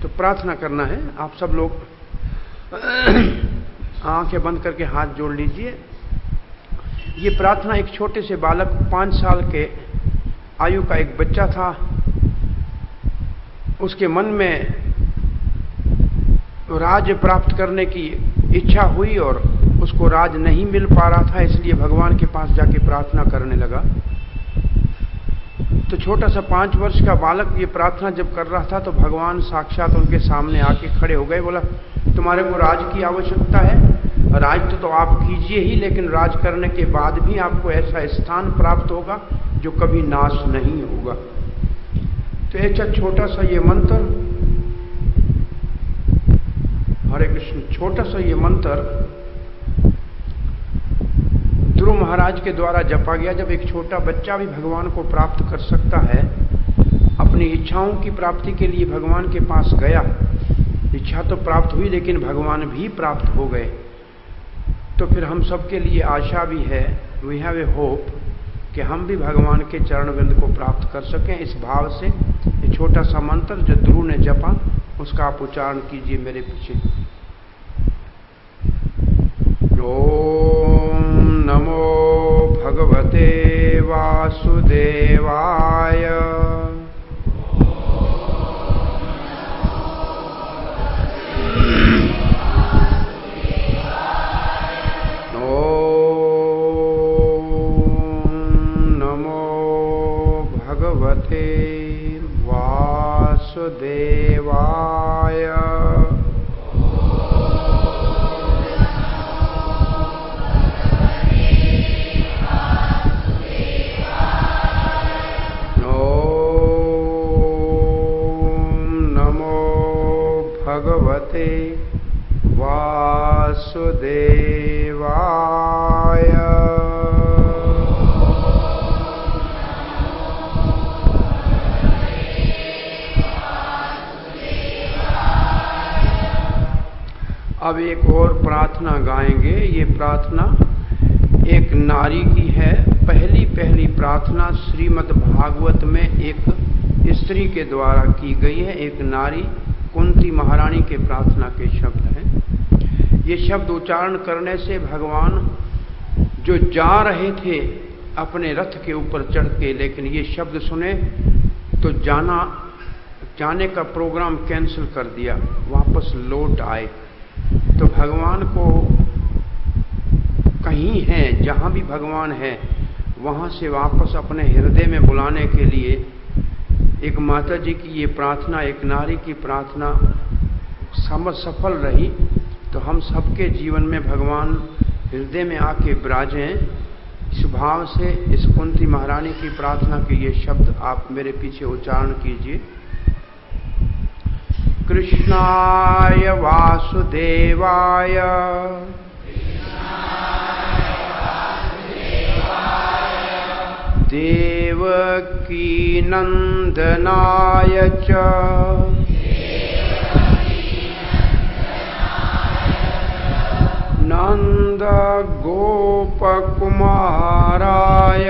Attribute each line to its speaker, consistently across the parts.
Speaker 1: तो प्रार्थना करना है। आप सब लोग आंखें बंद करके हाथ जोड़ लीजिए। ये प्रार्थना एक छोटे से बालक 5 साल के आयु का एक बच्चा था, उसके मन में राज प्राप्त करने की इच्छा हुई और उसको राज नहीं मिल पा रहा था, इसलिए भगवान के पास जाके प्रार्थना करने लगा। तो छोटा सा 5 वर्ष का बालक ये प्रार्थना जब कर रहा था तो भगवान साक्षात उनके सामने आके खड़े हो गए। बोला, तुम्हारे को राज की आवश्यकता है, राज तो आप कीजिए ही, लेकिन राज करने के बाद भी आपको ऐसा स्थान प्राप्त होगा जो कभी नाश नहीं होगा। तो ऐसा छोटा सा ये मंत्र, हरे कृष्ण, छोटा सा ये मंत्र ध्रुव महाराज के द्वारा जपा गया। जब एक छोटा बच्चा भी भगवान को प्राप्त कर सकता है, अपनी इच्छाओं की प्राप्ति के लिए भगवान के पास गया, इच्छा तो प्राप्त हुई लेकिन भगवान भी प्राप्त हो गए। तो फिर हम सबके लिए आशा भी है, वी हैव ए होप, कि हम भी भगवान के चरणविंद को प्राप्त कर सकें। इस भाव से ये छोटा सा मंत्र जो ध्रुव ने जपा, उसका आप उच्चारण कीजिए मेरे पीछे। ओम नमो भगवते वासुदेवाय। वासुदेवाय। भगवते वासुदेवाय। अब एक और प्रार्थना गाएंगे। ये प्रार्थना एक नारी की है। पहली प्रार्थना श्रीमद् भागवत में एक स्त्री के द्वारा की गई है। एक नारी कुंती महारानी के प्रार्थना के शब्द हैं। ये शब्द उच्चारण करने से भगवान जो जा रहे थे अपने रथ के ऊपर चढ़ के, लेकिन ये शब्द सुने तो जाने का प्रोग्राम कैंसिल कर दिया, वापस लौट आए। तो भगवान को कहीं है, जहां भी भगवान है वहां से वापस अपने हृदय में बुलाने के लिए एक माता जी की ये प्रार्थना, एक नारी की प्रार्थना सफल रही। तो हम सबके जीवन में भगवान हृदय में आके विराजें। इस भाव से इस कुंती महारानी की प्रार्थना के ये शब्द आप मेरे पीछे उच्चारण कीजिए। कृष्णाय वासुदेवाय देवकी नंदनाय च नंद गोपकुमाराय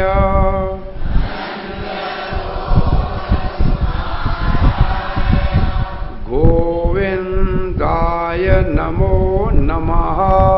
Speaker 1: गोविंदाय नमो नमः।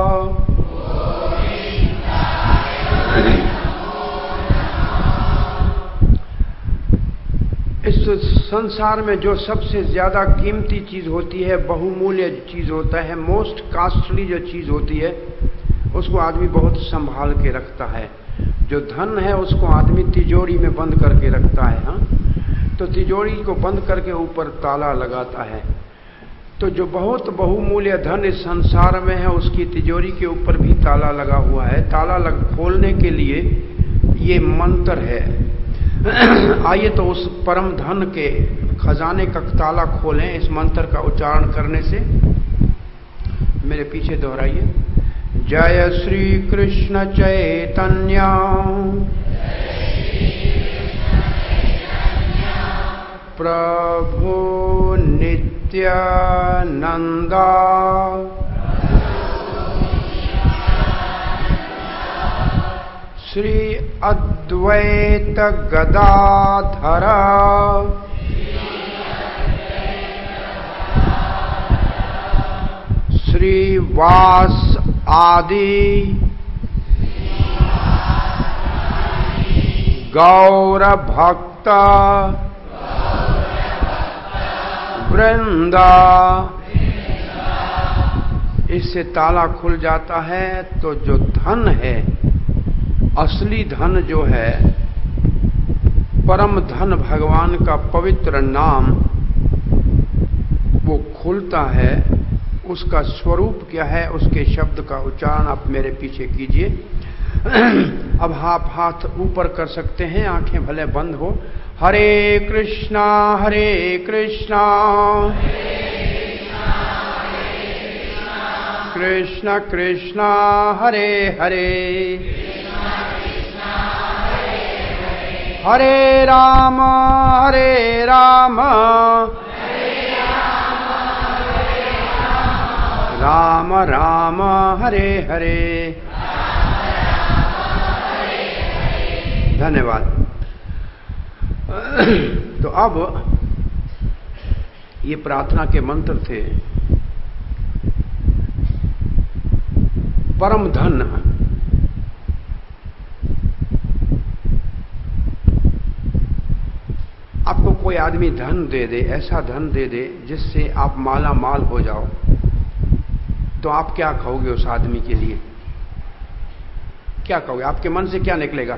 Speaker 1: इस संसार में जो सबसे ज्यादा कीमती चीज होती है, बहुमूल्य चीज होता है, मोस्ट कास्टली जो चीज होती है, उसको आदमी बहुत संभाल के रखता है। जो धन है उसको आदमी तिजोरी में बंद करके रखता है। हाँ, तो तिजोरी को बंद करके ऊपर ताला लगाता है। तो जो बहुत बहुमूल्य धन इस संसार में है, उसकी तिजोरी के ऊपर भी ताला लगा हुआ है। ताला खोलने के लिए ये मंत्र है। आइए तो उस परम धन के खजाने का ताला खोलें इस मंत्र का उच्चारण करने से। मेरे पीछे दोहराइए। जय श्री कृष्ण चैतन्य प्रभु नित्यानंदा श्री अद्वैत गदाधर श्रीवास आदि गौर भक्त वृंदा, इससे ताला खुल जाता है। तो जो धन है, असली धन जो है, परम धन भगवान का पवित्र नाम, वो खुलता है। उसका स्वरूप क्या है, उसके शब्द का उच्चारण आप मेरे पीछे कीजिए। अब आप हाथ ऊपर कर सकते हैं, आंखें भले बंद हो। हरे कृष्णा हरे कृष्णा कृष्ण कृष्ण हरे हरे हरे राम राम राम हरे हरे। धन्यवाद। तो अब ये प्रार्थना के मंत्र थे। परम धन, आपको कोई आदमी धन दे दे, ऐसा धन दे दे जिससे आप माला माल हो जाओ, तो आप क्या कहोगे उस आदमी के लिए? क्या कहोगे? आपके मन से क्या निकलेगा?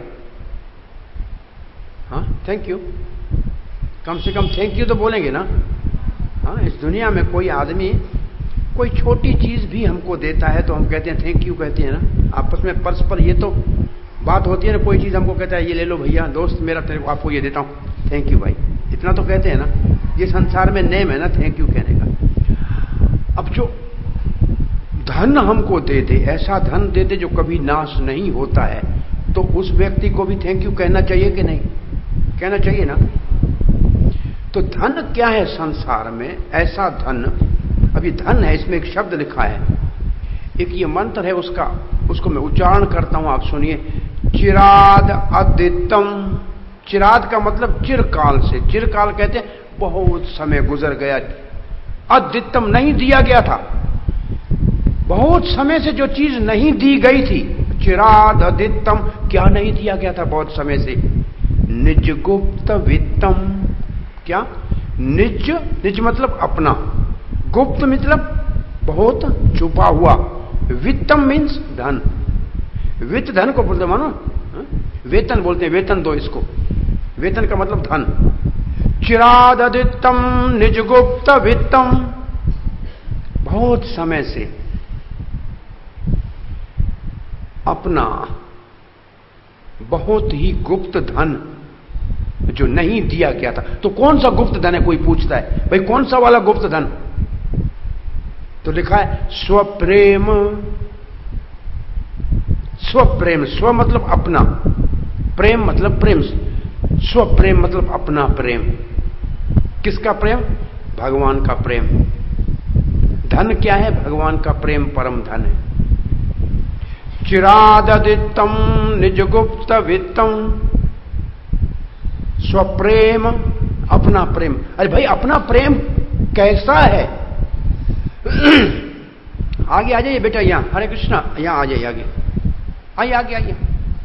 Speaker 1: हाँ, थैंक यू। कम से कम थैंक यू तो बोलेंगे ना। हाँ, इस दुनिया में कोई आदमी कोई छोटी चीज भी हमको देता है तो हम कहते हैं थैंक यू, कहते हैं ना। आपस में परस्पर ये तो बात होती है ना। कोई चीज हमको कहता है ये ले लो भैया, दोस्त मेरा, तेरे को आपको ये देता हूं, थैंक यू भाई, इतना तो कहते हैं ना। ये संसार में नेम है ना थैंक यू कहने का। अब जो धन हमको दे दे, ऐसा धन दे दे जो कभी नाश नहीं होता है, तो उस व्यक्ति को भी थैंक यू कहना चाहिए कि नहीं? कहना चाहिए ना। तो धन क्या है संसार में? ऐसा धन, अभी धन है, इसमें एक शब्द लिखा है, एक ये मंत्र है, उसको मैं उच्चारण करता हूं, आप सुनिए। चिराद अद्वितम। चिराद का मतलब चिरकाल से। चिरकाल कहते हैं बहुत समय गुजर गया। अद्वितम नहीं दिया गया था, बहुत समय से जो चीज नहीं दी गई थी। चिराद अद्वितम, क्या नहीं दिया गया था बहुत समय से? निज गुप्त वित्तम। क्या? निज, निज मतलब अपना, गुप्त मतलब बहुत छुपा हुआ, वित्तम मीन्स धन। वित्त धन को बोलते मानो, वेतन बोलते हैं, वेतन दो इसको, वेतन का मतलब धन। चिराद अद्वितम निज गुप्त वित्तम, बहुत समय से अपना बहुत ही गुप्त धन जो नहीं दिया गया था। तो कौन सा गुप्त धन है? कोई पूछता है भाई कौन सा वाला गुप्त धन? तो लिखा है स्वप्रेम। स्वप्रेम, स्व मतलब अपना, प्रेम मतलब प्रेम। स्वप्रेम मतलब अपना प्रेम। किसका प्रेम? भगवान का प्रेम। धन क्या है? भगवान का प्रेम परम धन है। चिराददितम निज गुप्त वित्तम स्वप्रेम, अपना प्रेम। अरे भाई अपना प्रेम कैसा है? आगे आ जाइए बेटा, यहां हरे कृष्णा, यहां आ जाइए, आगे आइए, आगे आइए।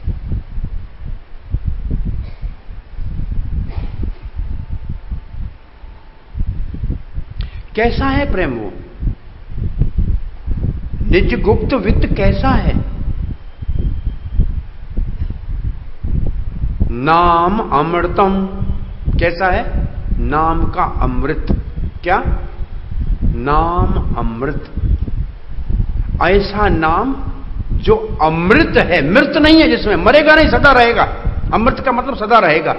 Speaker 1: कैसा है प्रेम? वो निज गुप्त वित्त कैसा है? नाम अमृतम, कैसा है? नाम का अमृत। क्या? नाम अमृत। ऐसा नाम जो अमृत है, मृत नहीं है, जिसमें मरेगा नहीं, सदा रहेगा। अमृत का मतलब सदा रहेगा।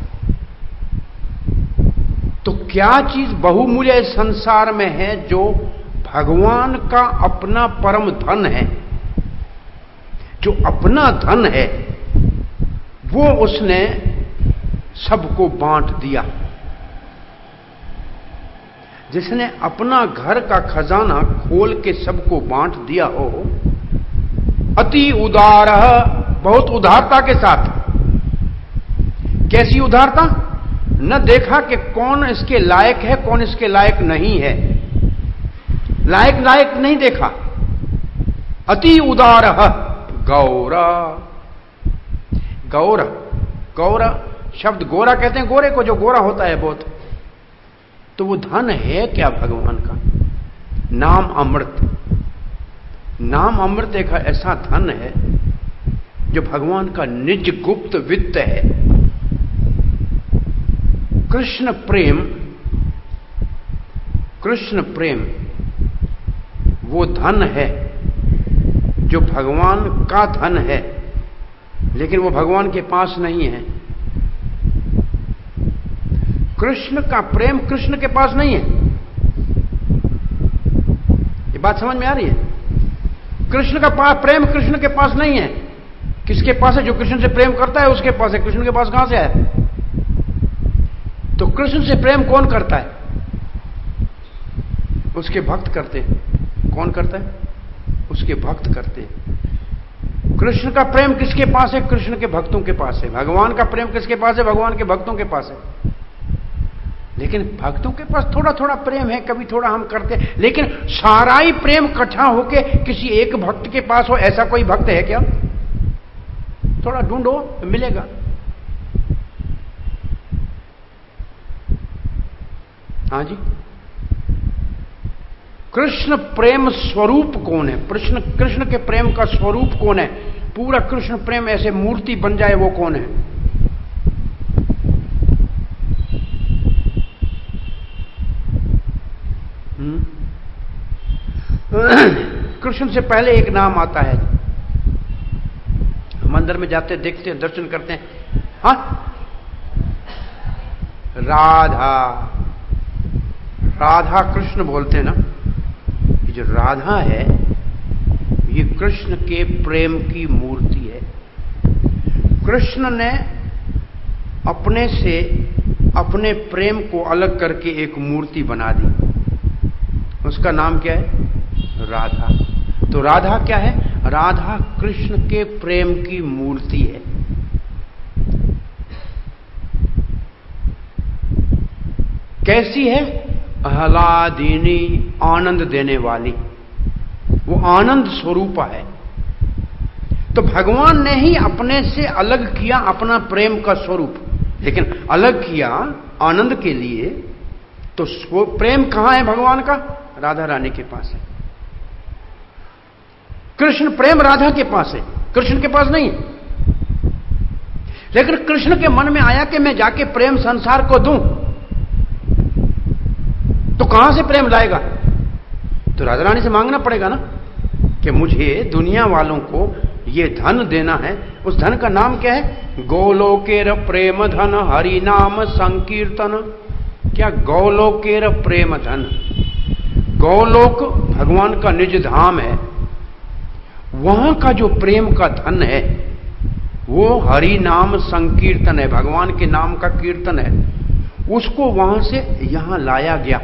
Speaker 1: तो क्या चीज बहुमूल्य इस संसार में है जो भगवान का अपना परम धन है? जो अपना धन है वो उसने सबको बांट दिया। जिसने अपना घर का खजाना खोल के सबको बांट दिया हो, अति उदार, बहुत उदारता के साथ। कैसी उदारता? न देखा कि कौन इसके लायक है, कौन इसके लायक नहीं है। लायक लायक नहीं देखा। अति उदार गौरा। गौरा, गौरा शब्द गोरा कहते हैं गोरे को, जो गोरा होता है बहुत। तो वो धन है क्या भगवान का? नाम अमृत। नाम अमृत एक ऐसा धन है जो भगवान का निज गुप्त वित्त है। कृष्ण प्रेम, कृष्ण प्रेम वो धन है जो भगवान का धन है, लेकिन वो भगवान के पास नहीं है। कृष्ण का प्रेम कृष्ण के पास नहीं है। ये बात समझ में आ रही है? कृष्ण का प्रेम कृष्ण के पास नहीं है। किसके पास है? जो कृष्ण से प्रेम करता है उसके पास है। कृष्ण के पास कहां से आया? तो कृष्ण से प्रेम कौन करता है? उसके भक्त करते हैं। कौन करता है? उसके भक्त करते हैं। कृष्ण का प्रेम किसके पास है? कृष्ण के भक्तों के पास है। भगवान का प्रेम किसके पास है? भगवान के भक्तों के पास है। लेकिन भक्तों के पास थोड़ा थोड़ा प्रेम है, कभी थोड़ा हम करते हैं, लेकिन सारा ही प्रेम इकट्ठा होके किसी एक भक्त के पास हो, ऐसा कोई भक्त है क्या? थोड़ा ढूंढो, मिलेगा। हाँ जी। कृष्ण प्रेम स्वरूप कौन है? कृष्ण के प्रेम का स्वरूप कौन है? पूरा कृष्ण प्रेम ऐसे मूर्ति बन जाए, वो कौन है? कृष्ण से पहले एक नाम आता है। मंदिर में जाते देखते हैं, दर्शन करते हैं। हाँ, राधा। राधा कृष्ण बोलते हैं ना। ये जो राधा है ये कृष्ण के प्रेम की मूर्ति है। कृष्ण ने अपने से अपने प्रेम को अलग करके एक मूर्ति बना दी। उसका नाम क्या है? राधा। तो राधा क्या है? राधा कृष्ण के प्रेम की मूर्ति है। कैसी है? आह्लादिनी, आनंद देने वाली। वो आनंद स्वरूप है। तो भगवान ने ही अपने से अलग किया अपना प्रेम का स्वरूप, लेकिन अलग किया आनंद के लिए। तो प्रेम कहां है भगवान का? राधा रानी के पास है। कृष्ण प्रेम राधा के पास है, कृष्ण के पास नहीं है। लेकिन कृष्ण के मन में आया कि मैं जाके प्रेम संसार को दूं, तो कहां से प्रेम लाएगा? तो राधा रानी से मांगना पड़ेगा ना कि मुझे दुनिया वालों को ये धन देना है। उस धन का नाम क्या है? गोलोकेर प्रेम धन हरि नाम संकीर्तन। क्या? गोलोकेर प्रेम धन। गोलोक भगवान का निज धाम है। वहां का जो प्रेम का धन है वो हरि नाम संकीर्तन है, भगवान के नाम का कीर्तन है। उसको वहां से यहां लाया गया।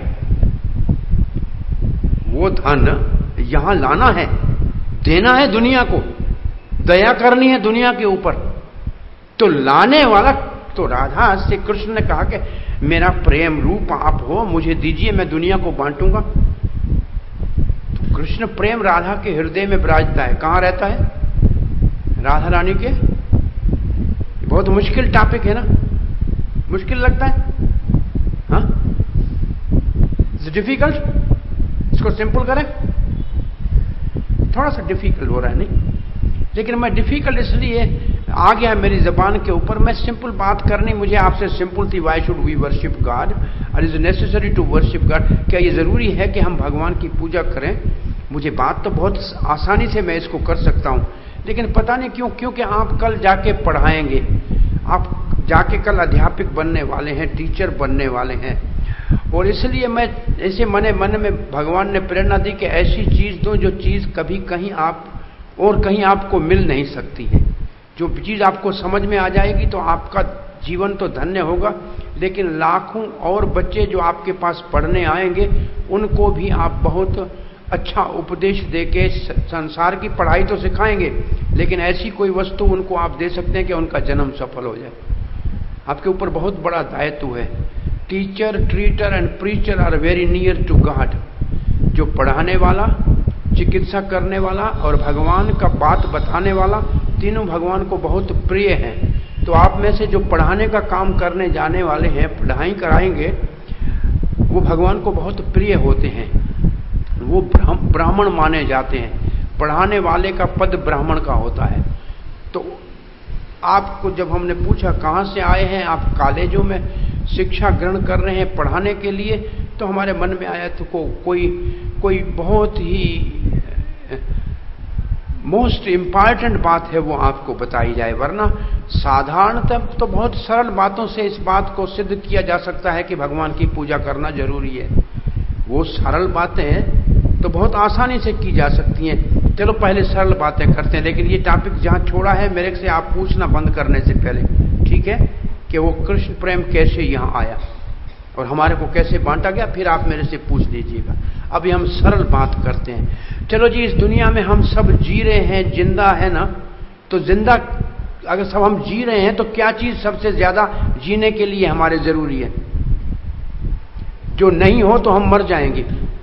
Speaker 1: वो धन यहां लाना है, देना है दुनिया को, दया करनी है दुनिया के ऊपर। तो लाने वाला तो राधा से कृष्ण ने कहा कि मेरा प्रेम रूप आप हो, मुझे दीजिए, मैं दुनिया को बांटूंगा। तो कृष्ण प्रेम राधा के हृदय में विराजता है। कहां रहता है? राधा रानी के। बहुत मुश्किल टॉपिक है ना? मुश्किल लगता है? हाँ, इट्स डिफिकल्ट। इसको सिंपल करें। थोड़ा सा डिफिकल्ट हो रहा है नहीं, लेकिन मैं डिफिकल्ट इसलिए आ गया मेरी जबान के ऊपर। मैं सिंपल बात करनी मुझे आपसे सिंपल थी। Why should we worship God और is necessary to worship God? क्या ये जरूरी है कि हम भगवान की पूजा करें? मुझे बात तो बहुत आसानी से मैं इसको कर सकता हूं, लेकिन पता नहीं क्यों, क्योंकि आप कल जाके पढ़ाएंगे, आप जाके कल अध्यापक बनने वाले हैं, टीचर बनने वाले हैं। और इसलिए मैं ऐसे मन में भगवान ने प्रेरणा दी कि ऐसी चीज दो जो चीज कभी कहीं आप और कहीं आपको मिल नहीं सकती है। जो चीज आपको समझ में आ जाएगी तो आपका जीवन तो धन्य होगा, लेकिन लाखों और बच्चे जो आपके पास पढ़ने आएंगे उनको भी आप बहुत अच्छा उपदेश देके संसार की पढ़ाई तो सिखाएंगे, लेकिन ऐसी कोई वस्तु उनको आप दे सकते हैं कि उनका जन्म सफल हो जाए। आपके ऊपर बहुत बड़ा दायित्व है। Teacher, treater and preacher are very near to God. जो पढ़ाने वाला, चिकित्सा करने वाला और भगवान का बात बताने वाला, तीनों भगवान को बहुत प्रिय हैं। तो आप में से जो पढ़ाने का काम करने जाने वाले हैं, पढ़ाई कराएंगे, वो भगवान को बहुत प्रिय होते हैं। वो ब्राह्मण माने जाते हैं। पढ़ाने वाले का पद ब्राह्मण का होता है। तो आपको जब हमने पूछा कहाँ से आए हैं, आप कॉलेजों में शिक्षा ग्रहण कर रहे हैं पढ़ाने के लिए, तो हमारे मन में आया तो कोई बहुत ही मोस्ट इम्पॉर्टेंट बात है वो आपको बताई जाए। वरना साधारणतः तो बहुत सरल बातों से इस बात को सिद्ध किया जा सकता है कि भगवान की पूजा करना जरूरी है। वो सरल बातें तो बहुत आसानी से की जा सकती हैं। चलो पहले सरल बातें करते हैं, लेकिन ये टॉपिक जहां छोड़ा है मेरे से आप पूछना बंद करने से पहले, ठीक है, कि वो कृष्ण प्रेम कैसे यहां आया और हमारे को कैसे बांटा गया, फिर आप मेरे से पूछ लीजिएगा। अभी हम सरल बात करते हैं। चलो जी, इस दुनिया में हम सब जी रहे हैं, जिंदा है ना, तो जिंदा अगर सब हम जी रहे हैं तो क्या चीज सबसे ज्यादा जीने के लिए हमारे जरूरी है? जो नहीं हो तो हम मर जाएंगे।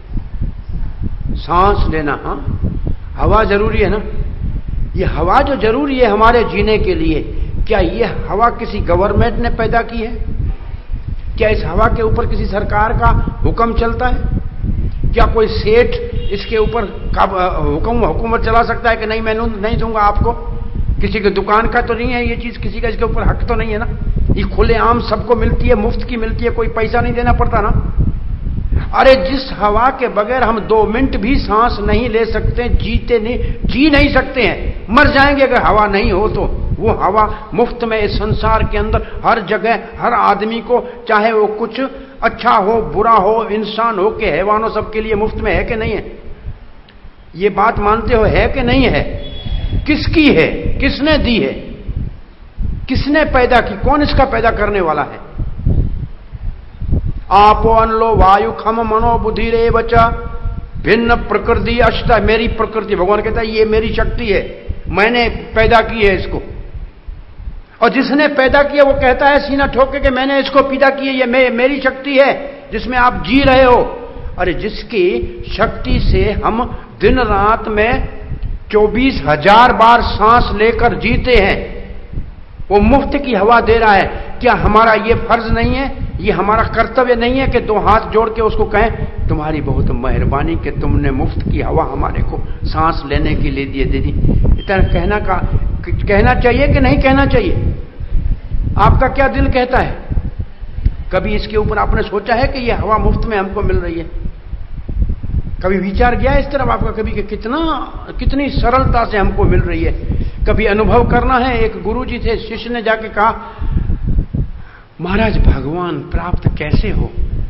Speaker 1: सांस लेना, हाँ, हवा जरूरी है ना। ये हवा जो जरूरी है हमारे जीने के लिए, क्या ये हवा किसी गवर्नमेंट ने पैदा की है? क्या इस हवा के ऊपर किसी सरकार का हुक्म चलता है? क्या कोई सेठ इसके ऊपर हुकूमत चला सकता है कि नहीं, मैं नहीं दूंगा आपको? किसी की दुकान का तो नहीं है ये चीज, किसी का इसके ऊपर हक तो नहीं है ना। ये खुलेआम सबको मिलती है, मुफ्त की मिलती है, कोई पैसा नहीं देना पड़ता ना। अरे जिस हवा के बगैर हम 2 मिनट भी सांस नहीं ले सकते, जी नहीं सकते हैं, मर जाएंगे अगर हवा नहीं हो तो। वो हवा मुफ्त में इस संसार के अंदर हर जगह हर आदमी को, चाहे वो कुछ अच्छा हो बुरा हो, इंसान हो कि हैवानों, सबके लिए मुफ्त में है कि नहीं है? ये बात मानते हो, है कि नहीं है? किसकी है? किसने दी है? किसने पैदा की? कौन इसका पैदा करने वाला है? आपो अनलो वायु खम मनो बुद्धि रे बचा भिन्न प्रकृति अष्ट। मेरी प्रकृति, भगवान कहता है ये मेरी शक्ति है, मैंने पैदा की है इसको। और जिसने पैदा किया वो कहता है सीना ठोक के कि मैंने इसको पैदा की है, ये मेरी शक्ति है जिसमें आप जी रहे हो। अरे जिसकी शक्ति से हम दिन रात में 24,000 बार सांस लेकर जीते हैं, वो मुफ्त की हवा दे रहा है। क्या हमारा ये फर्ज नहीं है, ये हमारा कर्तव्य नहीं है कि 2 हाथ जोड़ के उसको कहें तुम्हारी बहुत मेहरबानी कि तुमने मुफ्त की हवा हमारे को सांस लेने के लिए दे दी? इतना कहना चाहिए कि नहीं कहना चाहिए? आपका क्या दिल कहता है? कभी इसके ऊपर आपने सोचा है कि ये हवा मुफ्त में हमको मिल रही है? कभी विचार किया इस तरफ आपका कभी कि कितनी सरलता से हमको मिल रही है? कभी अनुभव करना है। एक गुरुजी थे, शिष्य ने जाके कहा महाराज भगवान प्राप्त कैसे हो?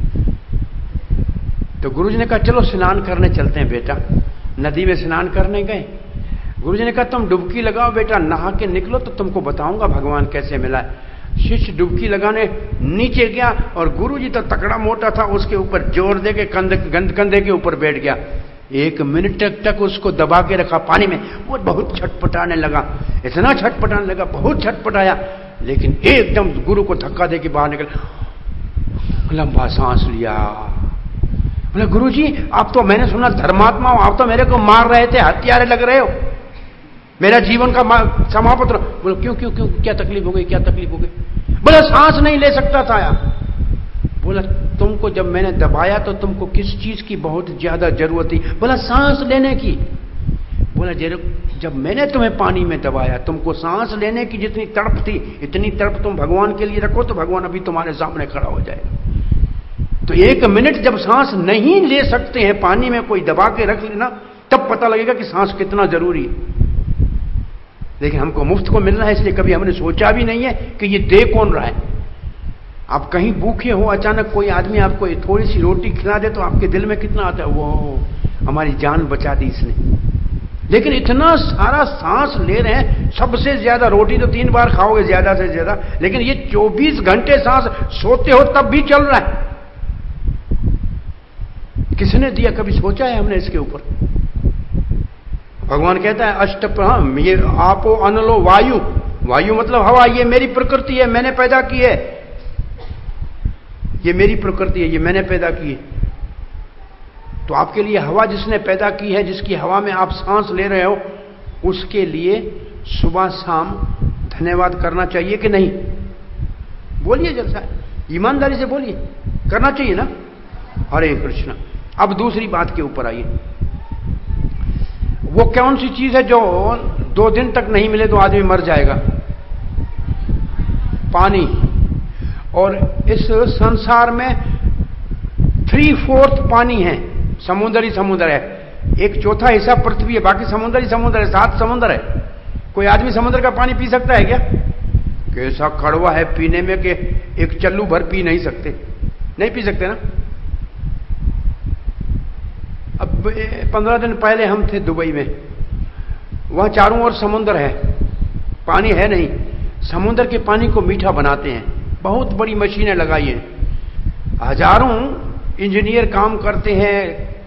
Speaker 1: तो गुरुजी ने कहा चलो स्नान करने चलते हैं बेटा। नदी में स्नान करने गए। गुरुजी ने कहा तुम डुबकी लगाओ बेटा, नहा के निकलो तो तुमको बताऊंगा भगवान कैसे मिला है। शिष्य डुबकी लगाने नीचे गया और गुरुजी तो तकड़ा मोटा था, उसके ऊपर जोर दे के कंधे के ऊपर बैठ गया। 1 मिनट तक उसको दबा के रखा पानी में। वो बहुत छटपटाने लगा, इतना छटपटाने लगा, बहुत छटपटाया, लेकिन एकदम गुरु को धक्का दे के बाहर निकल, लंबा सांस लिया। बोले गुरुजी आप तो, मैंने सुना धर्मात्मा हो, आप तो मेरे को मार रहे थे, हत्यारे लग रहे हो, मेरा जीवन का समापन। बोले क्यों क्यों क्यों, क्या तकलीफ हो गई, क्या तकलीफ हो गई? बोला सांस नहीं ले सकता था यार। बोला तुमको जब मैंने दबाया तो तुमको किस चीज की बहुत ज्यादा जरूरत थी? बोला सांस लेने की। बोला जब मैंने तुम्हें पानी में दबाया, तुमको सांस लेने की जितनी तड़प थी, इतनी तड़प तुम भगवान के लिए रखो तो भगवान अभी तुम्हारे सामने खड़ा हो जाएगा। तो 1 मिनट जब सांस नहीं ले सकते हैं, पानी में कोई दबा के रख लेना, तब पता लगेगा कि सांस कितना जरूरी है। लेकिन हमको मुफ्त को मिल रहा है, इसलिए कभी हमने सोचा भी नहीं है कि ये दे कौन रहा है। आप कहीं भूखे हो, अचानक कोई आदमी आपको थोड़ी सी रोटी खिला दे तो आपके दिल में कितना आता है, वो हमारी जान बचा दी इसने। लेकिन इतना सारा सांस ले रहे हैं, सबसे ज्यादा रोटी तो 3 बार खाओगे ज्यादा से ज्यादा, लेकिन ये 24 घंटे सांस, सोते हो तब भी चल रहा है। किसने दिया? कभी सोचा है हमने इसके ऊपर? भगवान कहता है अष्टप्रहम, ये आपो अनलो वायु, वायु मतलब हवा, ये मेरी प्रकृति है, मैंने पैदा की है। ये मेरी प्रकृति है, ये मैंने पैदा की है। तो आपके लिए हवा जिसने पैदा की है, जिसकी हवा में आप सांस ले रहे हो, उसके लिए सुबह शाम धन्यवाद करना चाहिए कि नहीं? बोलिए जलसा, ईमानदारी से बोलिए, करना चाहिए ना? हरे कृष्ण। अब दूसरी बात के ऊपर आइए। वो कौन सी चीज है जो 2 दिन तक नहीं मिले तो आदमी मर जाएगा? पानी। और इस संसार में 3/4 पानी है, समुद्र ही समुद्र है। 1/4 हिस्सा पृथ्वी है, बाकी समुद्र ही समुद्र है, 7 समुद्र है। कोई आदमी समुद्र का पानी पी सकता है क्या? कैसा कड़वा है पीने में कि एक चल्लू भर पी नहीं सकते, नहीं पी सकते ना। अब 15 दिन पहले हम थे दुबई में, वहां चारों ओर समुद्र है, पानी है नहीं। समुद्र के पानी को मीठा बनाते हैं, बहुत बड़ी मशीनें लगाई हैं, हजारों इंजीनियर काम करते हैं,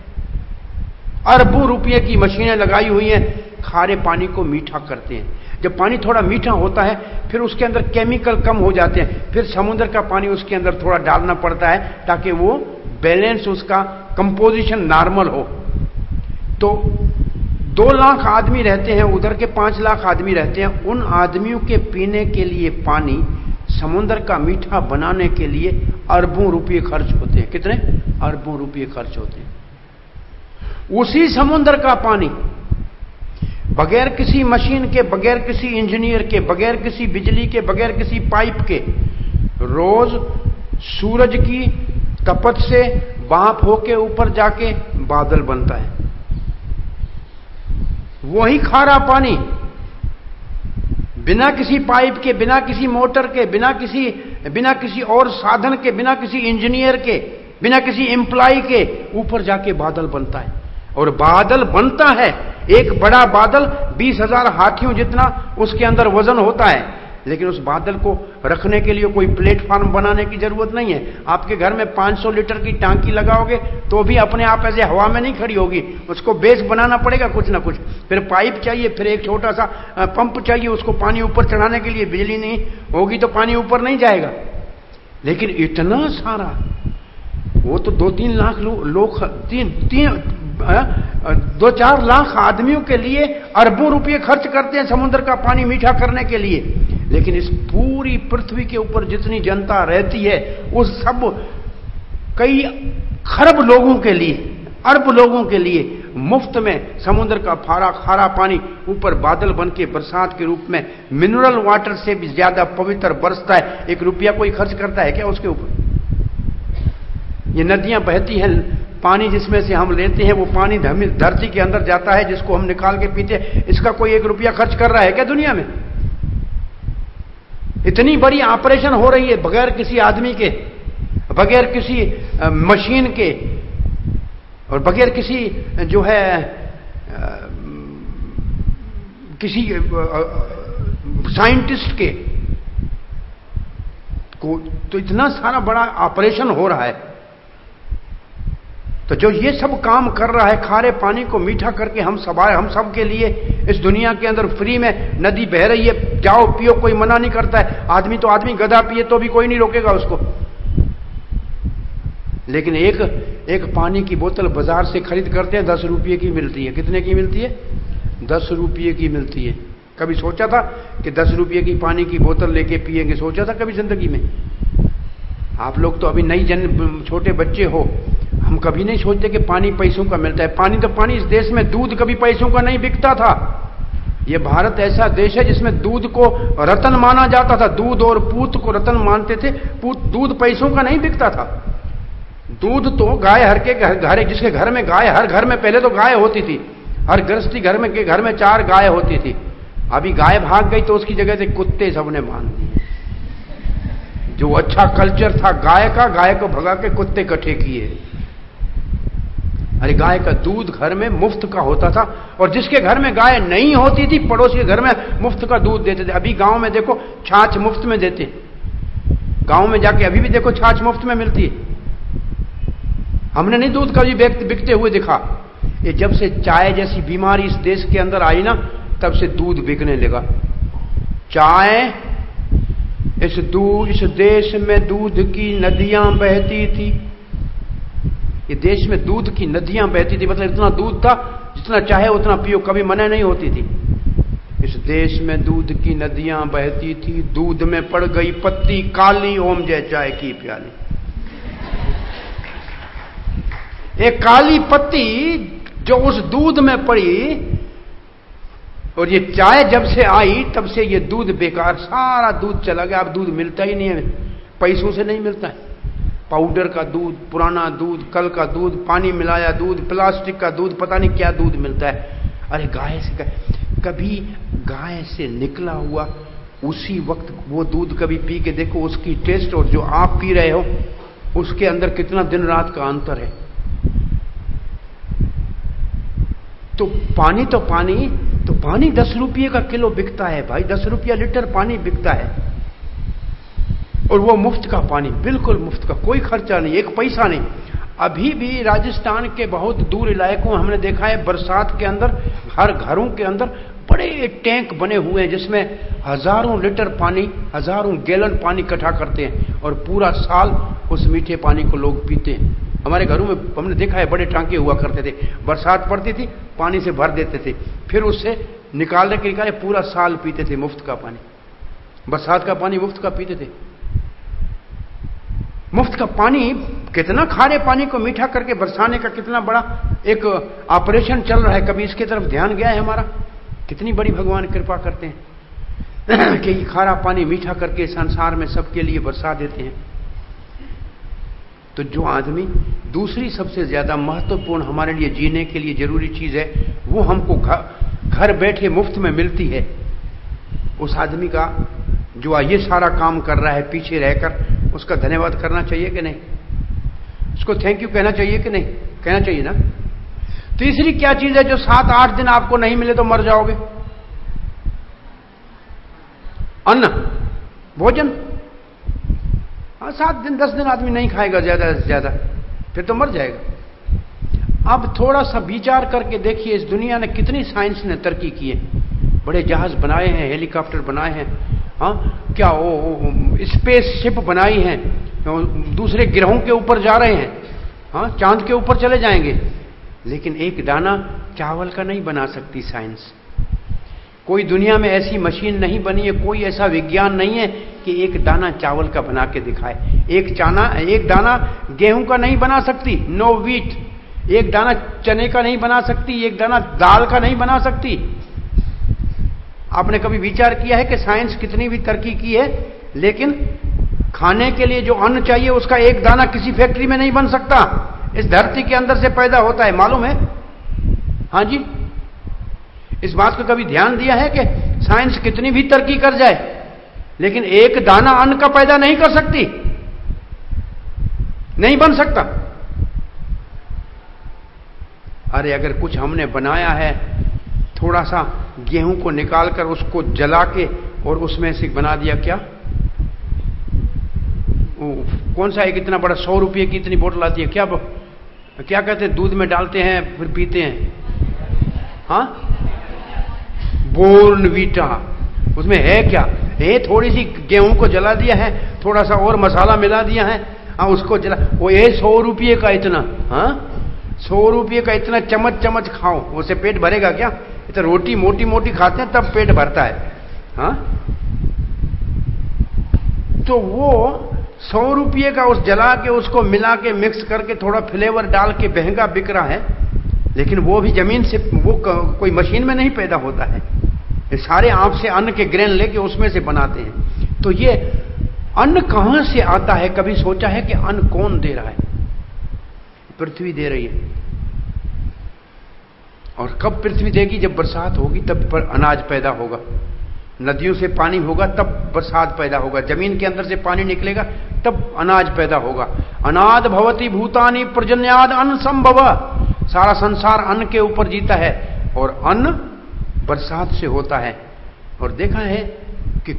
Speaker 1: अरबों रुपये की मशीनें लगाई हुई हैं, खारे पानी को मीठा करते हैं। जब पानी थोड़ा मीठा होता है फिर उसके अंदर केमिकल कम हो जाते हैं, फिर समुद्र का पानी उसके अंदर थोड़ा डालना पड़ता है ताकि वो बैलेंस, उसका कंपोजिशन नॉर्मल हो। तो 2 लाख आदमी रहते हैं उधर के, 5 लाख आदमी रहते हैं। उन आदमियों के पीने के लिए पानी समुद्र का मीठा बनाने के लिए अरबों रुपये खर्च होते हैं। कितने? अरबों रुपये खर्च होते हैं। उसी समुद्र का पानी बगैर किसी मशीन के, बगैर किसी इंजीनियर के, बगैर किसी बिजली के, बगैर किसी पाइप के, रोज सूरज की तपत से भाप होके ऊपर जाके बादल बनता है। वही खारा पानी बिना किसी पाइप के, बिना किसी मोटर के, बिना किसी और साधन के, बिना किसी इंजीनियर के, बिना किसी एम्प्लॉय के ऊपर जाके बादल बनता है। और बादल बनता है, एक बड़ा बादल 20,000 हाथियों जितना उसके अंदर वजन होता है, लेकिन उस बादल को रखने के लिए कोई प्लेटफॉर्म बनाने की जरूरत नहीं है। आपके घर में 500 लीटर की टांकी लगाओगे तो भी अपने आप ऐसे हवा में नहीं खड़ी होगी, उसको बेस बनाना पड़ेगा कुछ ना कुछ, फिर पाइप चाहिए, फिर एक छोटा सा पंप चाहिए, उसको पानी ऊपर चढ़ाने के लिए बिजली नहीं होगी तो पानी ऊपर नहीं जाएगा। लेकिन इतना सारा, वो तो 2-3 लाख लोग, 2-4 लाख आदमियों के लिए अरबों रुपये खर्च करते हैं समुद्र का पानी मीठा करने के लिए। लेकिन इस पूरी पृथ्वी के ऊपर जितनी जनता रहती है, उस सब कई खरब लोगों के लिए, अरब लोगों के लिए मुफ्त में समुद्र का खारा पानी ऊपर बादल बन के बरसात के रूप में मिनरल वाटर से भी ज्यादा पवित्र बरसता है। 1 रुपया कोई खर्च करता है क्या उसके ऊपर? ये नदियां बहती हैं, पानी जिसमें से हम लेते हैं वो पानी धरती के अंदर जाता है, जिसको हम निकाल के पीते हैं। इसका कोई 1 रुपया खर्च कर रहा है क्या दुनिया में? इतनी बड़ी ऑपरेशन हो रही है बगैर किसी आदमी के, बगैर किसी मशीन के, और बगैर किसी जो है किसी साइंटिस्ट के को, तो इतना सारा बड़ा ऑपरेशन हो रहा है। तो जो ये सब काम कर रहा है, खारे पानी को मीठा करके हम सब के लिए इस दुनिया के अंदर फ्री में नदी बह रही है, जाओ पियो, कोई मना नहीं करता है। आदमी तो आदमी गधा पिए तो भी कोई नहीं रोकेगा उसको। लेकिन एक पानी की बोतल बाजार से खरीद करते हैं, 10 रुपये की मिलती है। कितने की मिलती है? 10 रुपये की मिलती है। कभी सोचा था कि 10 रुपये की पानी की बोतल लेके पिएंगे? सोचा था कभी जिंदगी में? आप लोग तो अभी नई छोटे बच्चे हो, हम कभी नहीं सोचते कि पानी पैसों का मिलता है। पानी तो पानी। इस देश में दूध कभी पैसों का नहीं बिकता था। यह भारत ऐसा देश है जिसमें दूध को रतन माना जाता था। दूध और पूत को रतन मानते थे। दूध पैसों का नहीं बिकता था। दूध तो गाय हर के घर, जिसके घर में गाय, हर घर में पहले तो गाय होती थी, हर गृहस्थी घर में 4 गाय होती थी। अभी गाय भाग गई तो उसकी जगह से कुत्ते सबने मान दिए। जो अच्छा कल्चर था गाय को भगा के कुत्ते इकट्ठे किए। अरे गाय का दूध घर में मुफ्त का होता था, और जिसके घर में गाय नहीं होती थी पड़ोसी के घर में मुफ्त का दूध देते थे। अभी गांव में देखो छाछ मुफ्त में देते हैं। गांव में जाके अभी भी देखो छाछ मुफ्त में मिलती है। हमने नहीं दूध कभी बिकते हुए देखा। ये जब से चाय जैसी बीमारी इस देश के अंदर आई ना, तब से दूध बिकने लगा। चाय, इस देश में दूध की नदियां बहती थी। ये देश में दूध की नदियां बहती थी, मतलब इतना दूध था जितना चाहे उतना पियो, कभी मना नहीं होती थी। इस देश में दूध की नदियां बहती थी, दूध में पड़ गई पत्ती काली, ओम जय चाय की प्याली। एक काली पत्ती जो उस दूध में पड़ी, और ये चाय जब से आई तब से ये दूध बेकार, सारा दूध चला गया। अब दूध मिलता ही नहीं है, पैसों से नहीं मिलता है। पाउडर का दूध, पुराना दूध, कल का दूध, पानी मिलाया दूध, प्लास्टिक का दूध, पता नहीं क्या दूध मिलता है। अरे गाय से कभी गाय से निकला हुआ उसी वक्त वो दूध कभी पी के देखो, उसकी टेस्ट और जो आप पी रहे हो उसके अंदर कितना दिन रात का अंतर है। तो पानी 10 रुपये का किलो बिकता है भाई, 10 रुपया लीटर पानी बिकता है, और वो मुफ्त का पानी, बिल्कुल मुफ्त का, कोई खर्चा नहीं, एक पैसा नहीं। अभी भी राजस्थान के बहुत दूर इलाकों में हमने देखा है, बरसात के अंदर हर घरों के अंदर बड़े टैंक बने हुए हैं जिसमें हजारों लीटर पानी, हजारों गैलन पानी इकट्ठा करते हैं और पूरा साल उस मीठे पानी को लोग पीते हैं। हमारे घरों में हमने देखा है बड़े टांके हुआ करते थे, बरसात पड़ती थी पानी से भर देते थे, फिर उससे निकाले पूरा साल पीते थे मुफ्त का पानी। बरसात का पानी मुफ्त का पीते थे। मुफ्त का पानी, कितना खारे पानी को मीठा करके बरसाने का कितना बड़ा एक ऑपरेशन चल रहा है, कभी इसकी तरफ ध्यान गया है हमारा? कितनी बड़ी भगवान कृपा करते हैं कि खारा पानी मीठा करके संसार में सबके लिए बरसा देते हैं। तो जो आदमी, दूसरी सबसे ज्यादा महत्वपूर्ण हमारे लिए जीने के लिए जरूरी चीज है, वो हमको घर बैठे मुफ्त में मिलती है, उस आदमी का जो ये सारा काम कर रहा है पीछे रहकर, उसका धन्यवाद करना चाहिए कि नहीं? उसको थैंक यू कहना चाहिए कि नहीं? कहना चाहिए ना। तीसरी क्या चीज है जो 7-8 दिन आपको नहीं मिले तो मर जाओगे? अन्न, भोजन। 7 दिन 10 दिन आदमी नहीं खाएगा ज्यादा से ज्यादा, फिर तो मर जाएगा। अब थोड़ा सा विचार करके देखिए, इस दुनिया ने कितनी साइंस ने तरक्की की है, बड़े जहाज बनाए हैं, हेलीकॉप्टर बनाए हैं, क्या स्पेसशिप बनाई हैं, दूसरे ग्रहों के ऊपर जा रहे हैं, चांद के ऊपर चले जाएंगे, लेकिन एक दाना चावल का नहीं बना सकती साइंस। कोई दुनिया में ऐसी मशीन नहीं बनी है, कोई ऐसा विज्ञान नहीं है कि एक दाना चावल का बना के दिखाए। एक दाना गेहूं का नहीं बना सकती, नो व्हीट। एक दाना चने का नहीं बना सकती, एक दाना दाल का नहीं बना सकती। आपने कभी विचार किया है कि साइंस कितनी भी तरक्की की है, लेकिन खाने के लिए जो अन्न चाहिए उसका एक दाना किसी फैक्ट्री में नहीं बन सकता, इस धरती के अंदर से पैदा होता है, मालूम है? हाँ जी, इस बात को कभी ध्यान दिया है कि साइंस कितनी भी तरक्की कर जाए, लेकिन एक दाना अन्न का पैदा नहीं कर सकती, नहीं बन सकता। अरे अगर कुछ हमने बनाया है, थोड़ा सा गेहूं को निकालकर उसको जला के और उसमें से बना दिया, क्या कौन सा एक इतना बड़ा 100 रुपये की इतनी बोतल आती है, क्या कहते हैं, दूध में डालते हैं फिर पीते हैं, बोर्नवीटा। उसमें है क्या? है थोड़ी सी गेहूं को जला दिया है, थोड़ा सा और मसाला मिला दिया है, उसको जला, वो ये 100 रुपये का इतना, 100 रुपये का इतना चम्मच खाओ, उससे पेट भरेगा क्या? इतना रोटी मोटी मोटी खाते हैं तब पेट भरता है। तो वो 100 रुपये का उस जला के उसको मिला के मिक्स करके थोड़ा फ्लेवर डाल के महंगा बिक रहा है, लेकिन वो भी जमीन से, वो कोई मशीन में नहीं पैदा होता है। ये सारे आपसे अन्न के ग्रेन लेके उसमें से बनाते हैं। तो ये अन्न कहां से आता है? कभी सोचा है कि अन्न कौन दे रहा है? पृथ्वी दे रही है। और कब पृथ्वी देगी? जब बरसात होगी तब पर अनाज पैदा होगा, नदियों से पानी होगा तब बरसात पैदा होगा, जमीन के अंदर से पानी निकलेगा तब अनाज पैदा होगा। अनाद भवति भूतानि पर्जन्याद अन्न संभव। सारा संसार अन्न के ऊपर जीता है और अन्न बरसात से होता है। और देखा है कि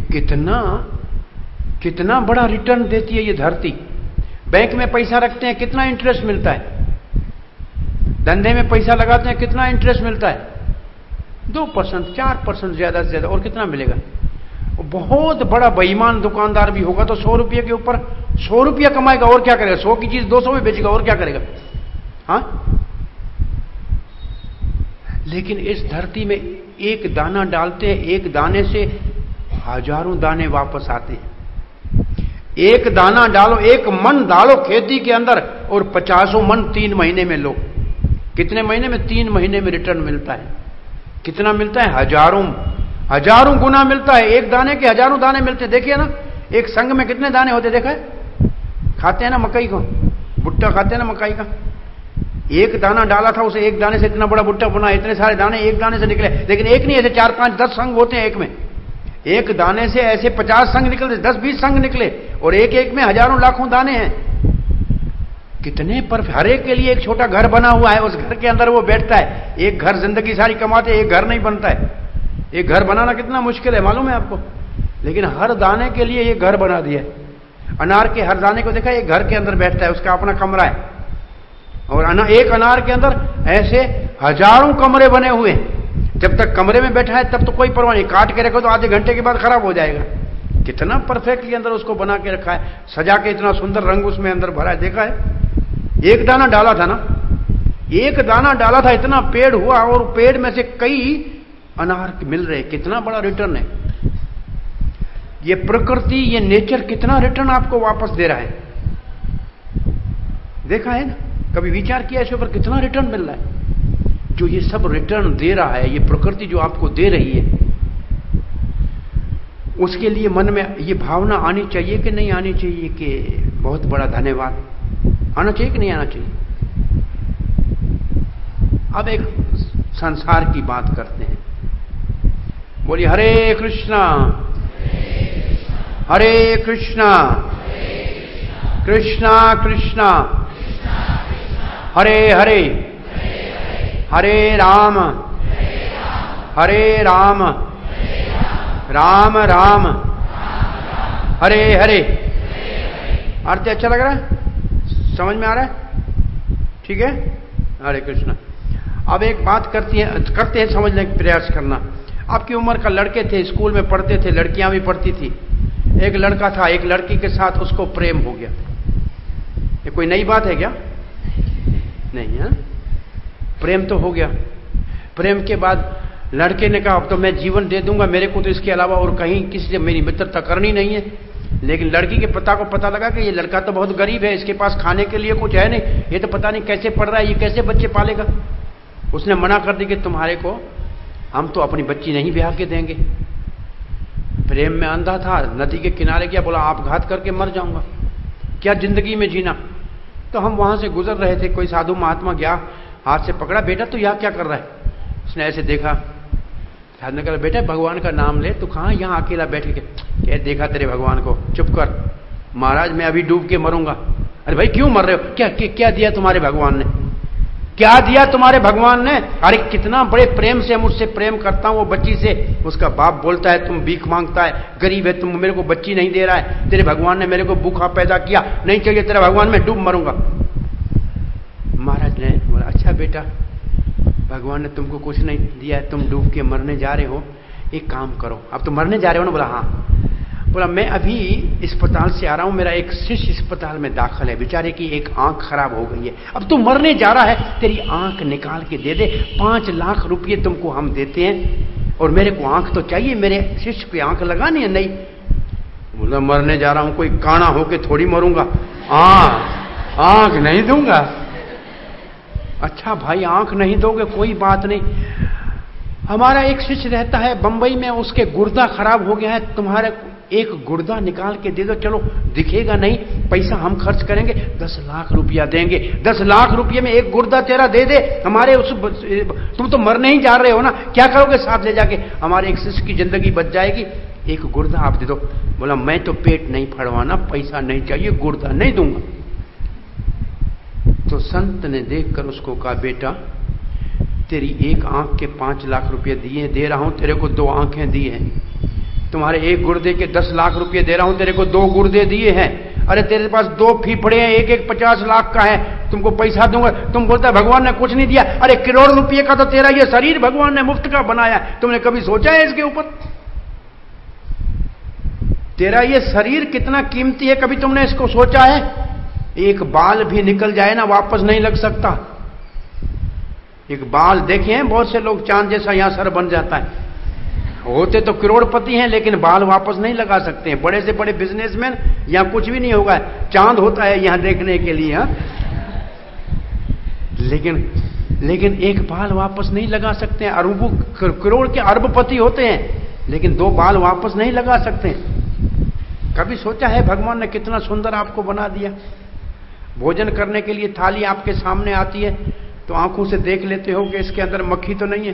Speaker 1: कितना बड़ा रिटर्न देती है ये धरती। बैंक में पैसा रखते हैं, कितना इंटरेस्ट मिलता है? धंधे में पैसा लगाते हैं, कितना इंटरेस्ट मिलता है? 2%, 4% ज्यादा से ज्यादा, और कितना मिलेगा? बहुत बड़ा बेईमान दुकानदार भी होगा तो 100 रुपये के ऊपर 100 रुपया कमाएगा, और क्या करेगा? 100 की चीज 200 में बेचेगा, और क्या करेगा? हाँ, लेकिन इस धरती में एक दाना डालते हैं, एक दाने से हजारों दाने वापस आते हैं। एक दाना डालो, एक मन डालो खेती के अंदर और 50 मन 3 महीने में लो। कितने महीने में? 3 महीने में रिटर्न मिलता है। कितना मिलता है? हजारों गुना मिलता है। एक दाने के हजारों दाने मिलते हैं। देखिए ना, एक संग में कितने दाने होते देखा है? खाते हैं ना मकई को, भुट्टा खाते हैं ना मकई का। एक दाना डाला था, उसे एक दाने से इतना बड़ा भुट्टा बना, इतने सारे दाने एक दाने से निकले। लेकिन एक नहीं, ऐसे 4, 5, 10 संग होते हैं एक में। एक दाने से ऐसे 50 संग निकलते, 10-20 संग निकले, और एक एक में हजारों लाखों दाने हैं। कितने पर हर एक के लिए एक छोटा घर बना हुआ है, उस घर के अंदर वो बैठता है। एक घर जिंदगी सारी कमाते, एक घर नहीं बनता है। एक घर बनाना कितना मुश्किल है मालूम है आपको, लेकिन हर दाने के लिए एक घर बना दिया। अनार के हर दाने को देखा, एक घर के अंदर बैठता है, उसका अपना कमरा है। और एक अनार के अंदर ऐसे हजारों कमरे बने हुए हैं। जब तक कमरे में बैठा है तब तो कोई परवाह नहीं, काट के रखो तो आधे घंटे के बाद खराब हो जाएगा। कितना परफेक्टली अंदर उसको बना के रखा है, सजा के, इतना सुंदर रंग उसमें अंदर भरा है। देखा है? एक दाना डाला था ना, एक दाना डाला था, इतना पेड़ हुआ, और पेड़ में से कई अनार मिल रहे। कितना बड़ा रिटर्न है ये प्रकृति, ये नेचर कितना रिटर्न आपको वापस दे रहा है। देखा है ना? कभी विचार किया इसके ऊपर? कितना रिटर्न मिल रहा है। जो ये सब रिटर्न दे रहा है, ये प्रकृति जो आपको दे रही है, उसके लिए मन में ये भावना आनी चाहिए कि नहीं आनी चाहिए कि बहुत बड़ा धन्यवाद? आना चाहिए कि नहीं आना चाहिए? अब एक संसार की बात करते हैं। बोलिए हरे कृष्णा हरे कृष्णा कृष्णा कृष्णा हरे हरे हरे राम राम राम हरे हरे। अर्थ अच्छा लग रहा है? समझ में आ रहा है? ठीक है, हरे कृष्णा। अब एक बात करते हैं, समझने का प्रयास करना। आपकी उम्र का लड़के थे, स्कूल में पढ़ते थे, लड़कियां भी पढ़ती थी। एक लड़का था, एक लड़की के साथ उसको प्रेम हो गया। ये कोई नई बात है क्या? नहीं है। प्रेम तो हो गया। प्रेम के बाद लड़के ने कहा अब तो मैं जीवन दे दूंगा, मेरे को तो इसके अलावा और कहीं किसी से मेरी मित्रता करनी नहीं है। लेकिन लड़की के पिता को पता लगा कि ये लड़का तो बहुत गरीब है, इसके पास खाने के लिए कुछ है नहीं, ये तो पता नहीं कैसे पढ़ रहा है, ये कैसे बच्चे पालेगा। उसने मना कर दी कि तुम्हारे को हम तो अपनी बच्ची नहीं ब्याह के देंगे। प्रेम में अंधा था, नदी के किनारे गया, बोला आपघात करके मर जाऊंगा, क्या जिंदगी में जीना। तो हम वहां से गुजर रहे थे, कोई साधु महात्मा गया, हाथ से पकड़ा, बेटा तू यहां क्या कर रहा है? उसने ऐसे देखा, साधु ने कहा बेटा भगवान का नाम ले, तू कहां यहां अकेला बैठ के? क्या देखा तेरे भगवान को? चुप कर। महाराज मैं अभी डूब के मरूंगा। अरे भाई क्यों मर रहे हो? क्या दिया तुम्हारे भगवान ने? क्या दिया तुम्हारे भगवान ने? अरे कितना बड़े प्रेम से मुझसे प्रेम करता हूं वो बच्ची से, उसका बाप बोलता है तुम भीख मांगता है, गरीब है, तुम मेरे को बच्ची नहीं दे रहा है, तेरे भगवान ने मेरे को भूखा पैदा किया, नहीं चाहिए तेरा भगवान, मैं डूब मरूंगा। महाराज ने बोला अच्छा बेटा, भगवान ने तुमको कुछ नहीं दिया है, तुम डूब के मरने जा रहे हो, एक काम करो। अब तुम मरने जा रहे हो ना? बोला हाँ। बोला मैं अभी अस्पताल से आ रहा हूं, मेरा एक शिष्य अस्पताल में दाखिल है, बेचारे की एक आंख खराब हो गई है, अब तू मरने जा रहा है, तेरी आंख निकाल के दे दे, 5 लाख रुपये तुमको हम देते हैं, और मेरे को आंख तो चाहिए, मेरे शिष्य पे आंख लगानी है। नहीं। बोला मरने जा रहा हूं, कोई काना होके थोड़ी मरूंगा, आंख नहीं दूंगा। अच्छा भाई आंख नहीं दोगे कोई बात नहीं, हमारा एक शिष्य रहता है बंबई में, उसके गुर्दा खराब हो गया है, तुम्हारे एक गुर्दा निकाल के दे दो, चलो दिखेगा नहीं, पैसा हम खर्च करेंगे, 10 लाख रुपया देंगे, 10 लाख रुपये में एक गुर्दा तेरा दे दे हमारे उस, तुम तो मरने ही जा रहे हो ना, क्या करोगे साथ ले जाके? हमारे एक शिष्य की जिंदगी बच जाएगी, एक गुर्दा आप दे दो। बोला मैं तो पेट नहीं फड़वाना, पैसा नहीं चाहिए, गुर्दा नहीं दूंगा। तो संत ने देखकर उसको कहा बेटा तेरी एक आंख के 5 लाख रुपये दिए दे रहा हूं, तेरे को 2 आंखें दी हैं, तुम्हारे एक गुर्दे के 10 लाख रुपये दे रहा हूं, तेरे को 2 गुर्दे दिए हैं, अरे तेरे पास 2 फीफड़े हैं, एक 50 लाख का है, तुमको पैसा दूंगा। तुम बोलता भगवान ने कुछ नहीं दिया, अरे करोड़ रुपये का तो तेरा ये शरीर भगवान ने मुफ्त का बनाया, तुमने कभी सोचा है इसके ऊपर? तेरा ये शरीर कितना कीमती है, कभी तुमने इसको सोचा है? एक बाल भी निकल जाए ना वापस नहीं लग सकता, एक बाल देखे हैं बहुत से लोग, चांद जैसा यहां सर बन जाता है। होते तो करोड़पति हैं लेकिन बाल वापस नहीं लगा सकते हैं। बड़े से बड़े बिजनेसमैन, यहां कुछ भी नहीं होगा, चांद होता है यहां देखने के लिए। हाँ, लेकिन एक बाल वापस नहीं लगा सकते हैं। अरबों करोड़ के अरबपति होते हैं लेकिन 2 बाल वापस नहीं लगा सकते। कभी सोचा है भगवान ने कितना सुंदर आपको बना दिया? भोजन करने के लिए थाली आपके सामने आती है तो आंखों से देख लेते हो कि इसके अंदर मक्खी तो नहीं है,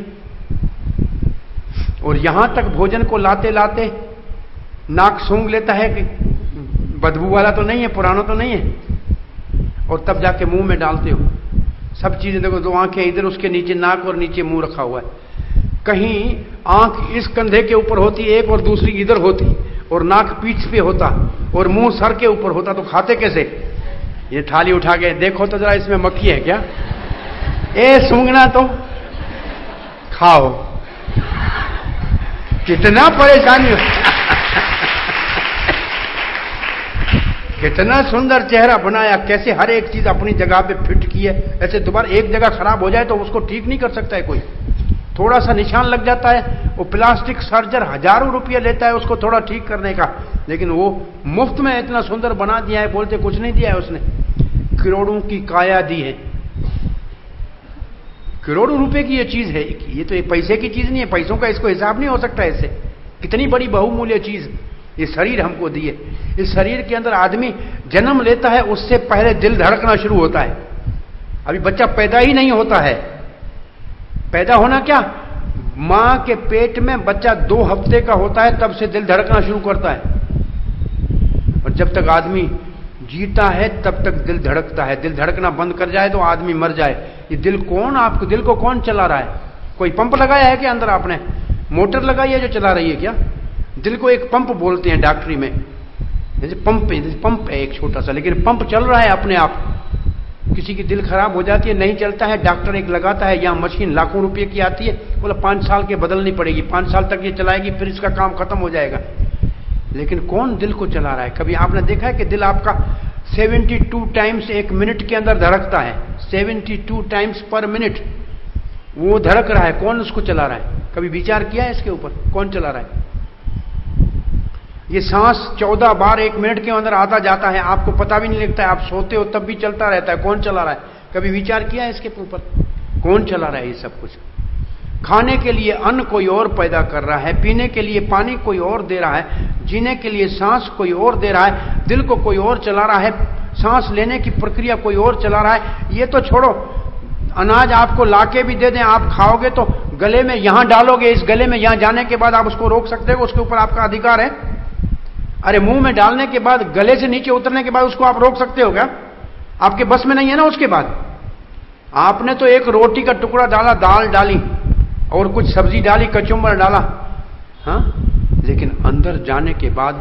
Speaker 1: और यहां तक भोजन को लाते लाते नाक सूंघ लेता है कि बदबू वाला तो नहीं है, पुराना तो नहीं है, और तब जाके मुंह में डालते हो। सब चीजें देखो, 2 आंखें इधर, उसके नीचे नाक और नीचे मुंह रखा हुआ है। कहीं आंख इस कंधे के ऊपर होती एक और दूसरी इधर होती, और नाक पीठ पे होता और मुंह सर के ऊपर होता, तो खाते कैसे? ये थाली उठा के देखो तो जरा इसमें मक्खी है क्या? सूंघना तो खाओ। कितना परेशानी हो। कितना सुंदर चेहरा बनाया, कैसे हर एक चीज अपनी जगह पे फिट की है। ऐसे दोबारा एक जगह खराब हो जाए तो उसको ठीक नहीं कर सकता है कोई। थोड़ा सा निशान लग जाता है, वो प्लास्टिक सर्जर हजारों रुपये लेता है उसको थोड़ा ठीक करने का, लेकिन वो मुफ्त में इतना सुंदर बना दिया है, बोलते कुछ नहीं दिया है उसने। करोड़ों की काया दी है, करोड़ों रुपए की ये चीज है। ये तो एक पैसे की चीज नहीं है, पैसों का इसको हिसाब नहीं हो सकता ऐसे। कितनी बड़ी बहुमूल्य चीज ये शरीर हमको दी है। इस शरीर के अंदर आदमी जन्म लेता है, उससे पहले दिल धड़कना शुरू होता है। अभी बच्चा पैदा ही नहीं होता है। पैदा होना क्या, मां के पेट में बच्चा 2 हफ्ते का होता है तब से दिल धड़कना शुरू करता है, और जब तक आदमी जीता है तब तक दिल धड़कता है। दिल धड़कना बंद कर जाए तो आदमी मर जाए। ये दिल कौन, आपको दिल को कौन चला रहा है? कोई पंप लगाया है क्या अंदर? आपने मोटर लगाई है जो चला रही है क्या? दिल को एक पंप बोलते हैं डॉक्टरी में, जैसे पंप है एक छोटा सा, लेकिन पंप चल रहा है अपने आप। किसी की दिल खराब हो जाती है, नहीं चलता है, डॉक्टर एक लगाता है, यहाँ मशीन लाखों रुपए की आती है, बोला 5 साल के बदलनी पड़ेगी, 5 साल तक ये चलाएगी, फिर इसका काम खत्म हो जाएगा। लेकिन कौन दिल को चला रहा है? कभी आपने देखा है कि दिल आपका 72 टाइम्स 1 मिनट के अंदर धड़कता है? 72 टाइम्स पर मिनट वो धड़क रहा है। कौन उसको चला रहा है? कभी विचार किया है इसके ऊपर? कौन चला रहा है? ये सांस 14 बार 1 मिनट के अंदर आता जाता है, आपको पता भी नहीं लगता है, आप सोते हो तब भी चलता रहता है। कौन चला रहा है? कभी विचार किया है इसके ऊपर? कौन चला रहा है ये सब कुछ? खाने के लिए अन्न कोई और पैदा कर रहा है, पीने के लिए पानी कोई और दे रहा है, जीने के लिए सांस कोई और दे रहा है, दिल को कोई और चला रहा है, सांस लेने की प्रक्रिया कोई और चला रहा है। ये तो छोड़ो, अनाज आपको लाके भी दे दें, आप खाओगे तो गले में यहां डालोगे, इस गले में यहां जाने के बाद आप उसको रोक सकते हो, उसके ऊपर आपका अधिकार है। अरे मुंह में डालने के बाद, गले से नीचे उतरने के बाद उसको आप रोक सकते हो क्या? आपके बस में नहीं है ना। उसके बाद आपने तो एक रोटी का टुकड़ा डाला, दाल डाली और कुछ सब्जी डाली, कचुम्बर डाला, हाँ, लेकिन अंदर जाने के बाद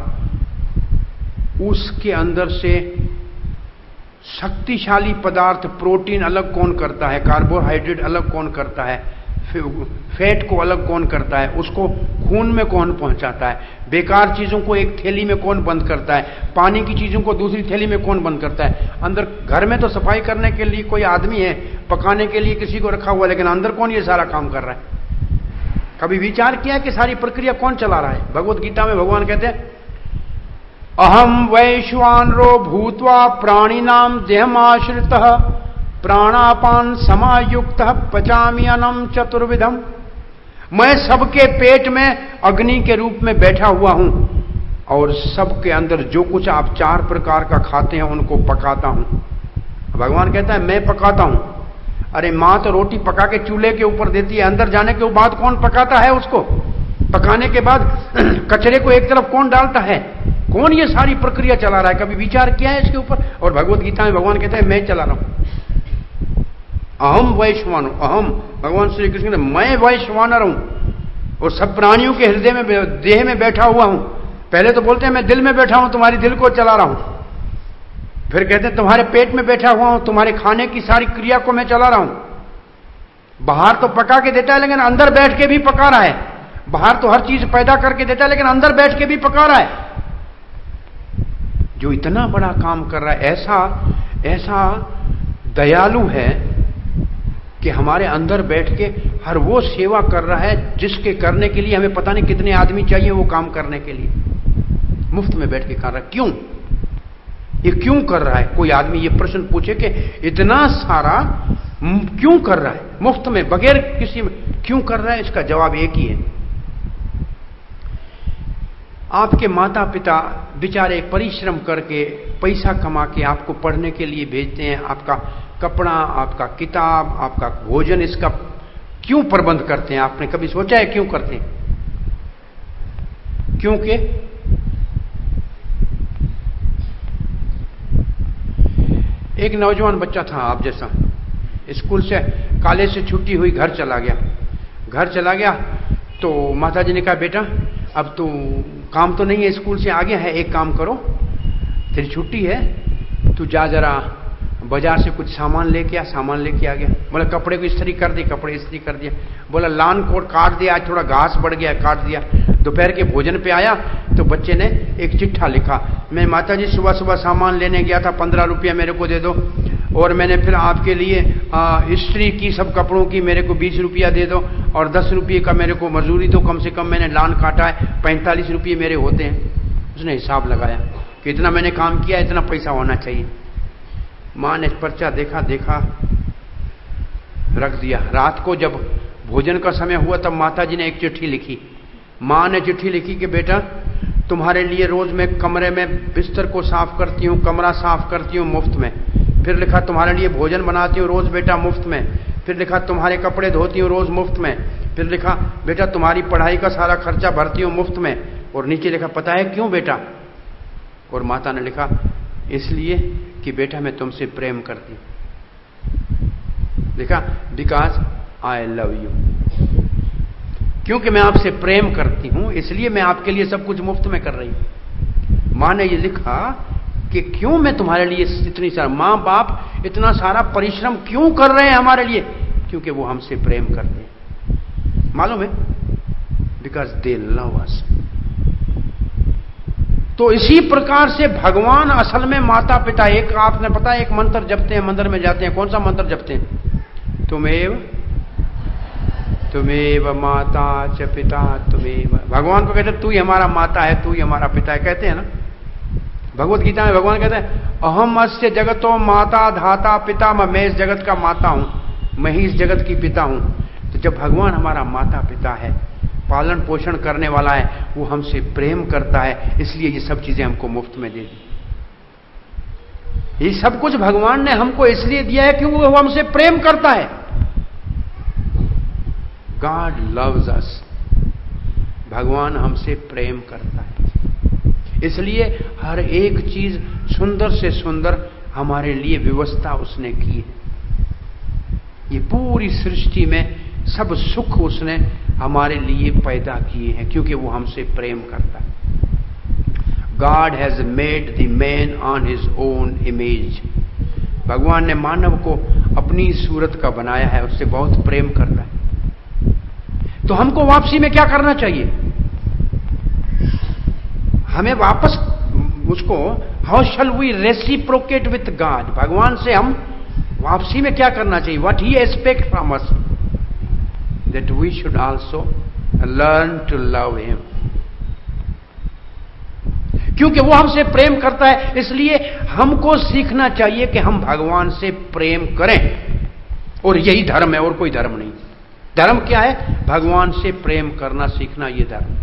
Speaker 1: उसके अंदर से शक्तिशाली पदार्थ, प्रोटीन अलग कौन करता है, कार्बोहाइड्रेट अलग कौन करता है, फैट को अलग कौन करता है, उसको खून में कौन पहुंचाता है, बेकार चीजों को एक थैली में कौन बंद करता है, पानी की चीजों को दूसरी थैली में कौन बंद करता है। अंदर घर में तो सफाई करने के लिए कोई आदमी है, पकाने के लिए किसी को रखा हुआ, लेकिन अंदर कौन ये सारा काम कर रहा है? कभी विचार किया कि सारी प्रक्रिया कौन चला रहा है? भगवत गीता में भगवान कहते हैं, अहम वैश्वानरो भूत्वा प्राणिनाम देहमाश्रितः प्राणापान समायुक्तः पचामि अन्नं चतुर्विधम। मैं सबके पेट में अग्नि के रूप में बैठा हुआ हूं और सबके अंदर जो कुछ आप 4 प्रकार का खाते हैं उनको पकाता हूं। भगवान कहता है मैं पकाता हूं। अरे मां तो रोटी पका के चूल्हे के ऊपर देती है, अंदर जाने के बाद कौन पकाता है उसको? पकाने के बाद कचरे को एक तरफ कौन डालता है? कौन ये सारी प्रक्रिया चला रहा है? कभी विचार किया है इसके ऊपर? और भगवत गीता में भगवान कहता है मैं चला रहा हूं। अहम वैश्वान, अहम, भगवान श्री कृष्ण ने मैं वैश्वानर हूं और सब प्राणियों के हृदय में, देह में बैठा हुआ हूं। पहले तो बोलते हैं मैं दिल में बैठा हूं, तुम्हारी दिल को चला रहा हूं। फिर कहते हैं तुम्हारे पेट में बैठा हुआ हूं, तुम्हारे खाने की सारी क्रिया को मैं चला रहा हूं। बाहर तो पका के देता है लेकिन अंदर बैठ के भी पका रहा है। बाहर तो हर चीज पैदा करके देता है लेकिन अंदर बैठ के भी पका रहा है। जो इतना बड़ा काम कर रहा है, ऐसा दयालु है कि हमारे अंदर बैठ के हर वो सेवा कर रहा है जिसके करने के लिए हमें पता नहीं कितने आदमी चाहिए वो काम करने के लिए, मुफ्त में बैठ के कर रहा है। क्यों? ये क्यों कर रहा है? कोई आदमी ये प्रश्न पूछे कि इतना सारा क्यों कर रहा है मुफ्त में, बगैर किसी में क्यों कर रहा है? इसका जवाब एक ही है। आपके माता पिता बेचारे परिश्रम करके पैसा कमा के आपको पढ़ने के लिए भेजते हैं, आपका कपड़ा, आपका किताब, आपका भोजन, इसका क्यों प्रबंध करते हैं? आपने कभी सोचा है क्यों करते हैं? क्योंकि एक नौजवान बच्चा था आप जैसा, स्कूल से, कॉलेज से छुट्टी हुई, घर चला गया तो माताजी ने कहा बेटा अब तू काम तो नहीं है, स्कूल से आ गया है, एक काम करो, तेरी छुट्टी है, तू जा जरा बाजार से कुछ सामान लेके आ। सामान लेके आ गया। बोला कपड़े को इस्त्री कर दी, कपड़े इस्त्री कर दिया। बोला लान कोट काट दिया, आज थोड़ा घास बढ़ गया, काट दिया। दोपहर के भोजन पे आया तो बच्चे ने एक चिट्ठा लिखा, मैं माताजी सुबह सुबह सामान लेने गया था, 15 रुपया मेरे को दे दो, और मैंने फिर आपके लिए इस्त्री की, सब कपड़ों की मेरे को 20 रुपया दे दो, और 10 रुपये का मेरे को मजदूरी तो कम से कम मैंने लान काटा है, 45 रुपये मेरे होते हैं। उसने हिसाब लगाया कि इतना मैंने काम किया, इतना पैसा होना चाहिए। माँ ने पर्चा देखा रख दिया। रात को जब भोजन का समय हुआ तब माताजी ने एक चिट्ठी लिखी। माँ ने चिट्ठी लिखी कि बेटा तुम्हारे लिए रोज मैं कमरे में बिस्तर को साफ करती हूँ, कमरा साफ करती हूँ मुफ्त में। फिर लिखा तुम्हारे लिए भोजन बनाती हूँ रोज बेटा मुफ्त में। फिर लिखा तुम्हारे कपड़े धोती हूँ रोज मुफ्त में। फिर लिखा बेटा तुम्हारी पढ़ाई का सारा खर्चा भरती हूँ मुफ्त में। और नीचे लिखा पता है क्यों बेटा? और माता ने लिखा इसलिए कि बेटा मैं तुमसे प्रेम करती हूं। लिखा बिकॉज आई लव यू, क्योंकि मैं आपसे प्रेम करती हूं इसलिए मैं आपके लिए सब कुछ मुफ्त में कर रही हूं। मां ने ये लिखा कि क्यों मैं तुम्हारे लिए इतनी सारा, मां बाप इतना सारा परिश्रम क्यों कर रहे हैं हमारे लिए? क्योंकि वो हमसे प्रेम करते हैं। मालूम है? Because they love us. तो इसी प्रकार से भगवान असल में माता पिता, एक आपने पता है एक मंत्र जपते हैं, मंदिर में जाते हैं, कौन सा मंत्र जपते हैं? तुमेव माता च पिता तुमेव। भगवान को कहते हैं तू ही हमारा माता है, तू ही हमारा पिता है, कहते हैं ना। भगवत गीता में भगवान कहते हैं अहम अस्य जगतो माता धाता पिता, मैं इस जगत का माता हूं, मैं ही इस जगत की पिता हूं। तो जब भगवान हमारा माता पिता है, पालन पोषण करने वाला है, वो हमसे प्रेम करता है, इसलिए ये सब चीजें हमको मुफ्त में दे दी। ये सब कुछ भगवान ने हमको इसलिए दिया है कि वो हमसे प्रेम करता है। God loves us. भगवान हमसे प्रेम करता है, इसलिए हर एक चीज सुंदर से सुंदर हमारे लिए व्यवस्था उसने की है। ये पूरी सृष्टि में सब सुख उसने हमारे लिए पैदा किए हैं, क्योंकि वो हमसे प्रेम करता है। God has made the man on his own image. भगवान ने मानव को अपनी सूरत का बनाया है, उससे बहुत प्रेम करता है। तो हमको वापसी में क्या करना चाहिए? हमें वापस उसको how shall we reciprocate with God, भगवान से हम वापसी में क्या करना चाहिए? What he expect from us, that we should also learn to love him. क्योंकि वो हमसे प्रेम करता है, इसलिए हमको सीखना चाहिए कि हम भगवान से प्रेम करें, और यही धर्म है, और कोई धर्म नहीं। धर्म क्या है? भगवान से प्रेम करना सीखना, ये धर्म।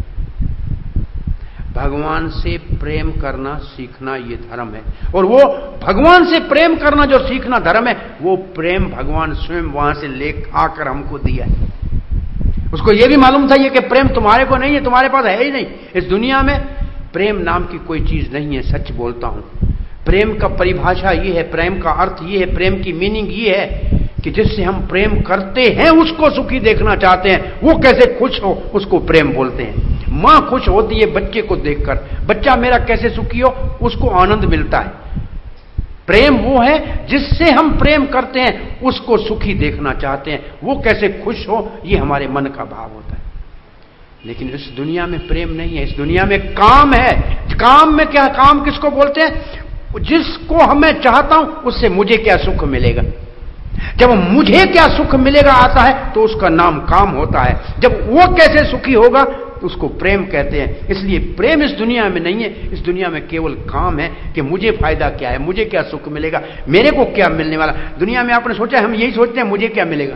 Speaker 1: भगवान से प्रेम करना सीखना ये धर्म है। और वो भगवान से प्रेम करना जो सीखना धर्म है, वो प्रेम भगवान स्वयं वहां से ले आकर हमको दिया है। उसको ये भी मालूम था ये कि प्रेम तुम्हारे को नहीं है, तुम्हारे पास है ही नहीं। इस दुनिया में प्रेम नाम की कोई चीज नहीं है, सच बोलता हूं। प्रेम का परिभाषा ये है, प्रेम का अर्थ ये है, प्रेम की मीनिंग ये है कि जिससे हम प्रेम करते हैं उसको सुखी देखना चाहते हैं, वो कैसे खुश हो उसको प्रेम बोलते हैं। मां खुश होती है बच्चे को देखकर, बच्चा मेरा कैसे सुखी हो उसको आनंद मिलता है। प्रेम वो है जिससे हम प्रेम करते हैं, उसको सुखी देखना चाहते हैं, वो कैसे खुश हो ये हमारे मन का भाव होता है। लेकिन इस दुनिया में प्रेम नहीं है, इस दुनिया में काम है। काम में क्या? काम किसको बोलते हैं? जिसको मैं चाहता हूं उससे मुझे क्या सुख मिलेगा। जब मुझे क्या सुख मिलेगा आता है तो उसका नाम काम होता है। जब वो कैसे सुखी होगा तो उसको प्रेम कहते हैं। इसलिए प्रेम इस दुनिया में नहीं है, इस दुनिया में केवल काम है कि मुझे फायदा क्या है, मुझे क्या सुख मिलेगा, मेरे को क्या मिलने वाला। दुनिया में आपने सोचा, हम यही सोचते हैं मुझे क्या मिलेगा।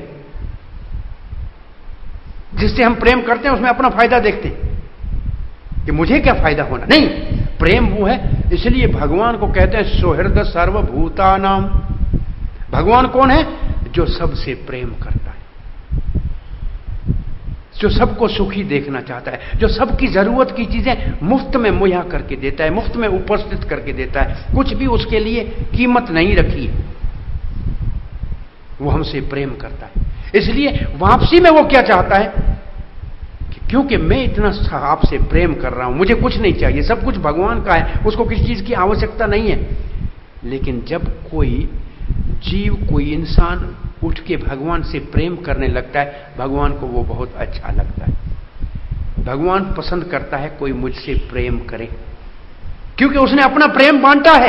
Speaker 1: जिससे हम प्रेम करते हैं उसमें अपना फायदा देखते हैं कि मुझे क्या फायदा होना। नहीं, प्रेम वो है। इसलिए भगवान को कहते हैं सुहृद सर्वभूतानाम। भगवान कौन है? जो सबसे प्रेम करता है, जो सबको सुखी देखना चाहता है, जो सबकी जरूरत की चीजें मुफ्त में मुहैया करके देता है, मुफ्त में उपस्थित करके देता है, कुछ भी उसके लिए कीमत नहीं रखी, वो हमसे प्रेम करता है। इसलिए वापसी में वो क्या चाहता है कि क्योंकि मैं इतना आपसे प्रेम कर रहा हूं, मुझे कुछ नहीं चाहिए, सब कुछ भगवान का है, उसको किसी चीज की आवश्यकता नहीं है। लेकिन जब कोई जीव, कोई इंसान उठ के भगवान से प्रेम करने लगता है, भगवान को वो बहुत अच्छा लगता है। भगवान पसंद करता है कोई मुझसे प्रेम करे, क्योंकि उसने अपना प्रेम बांटा है।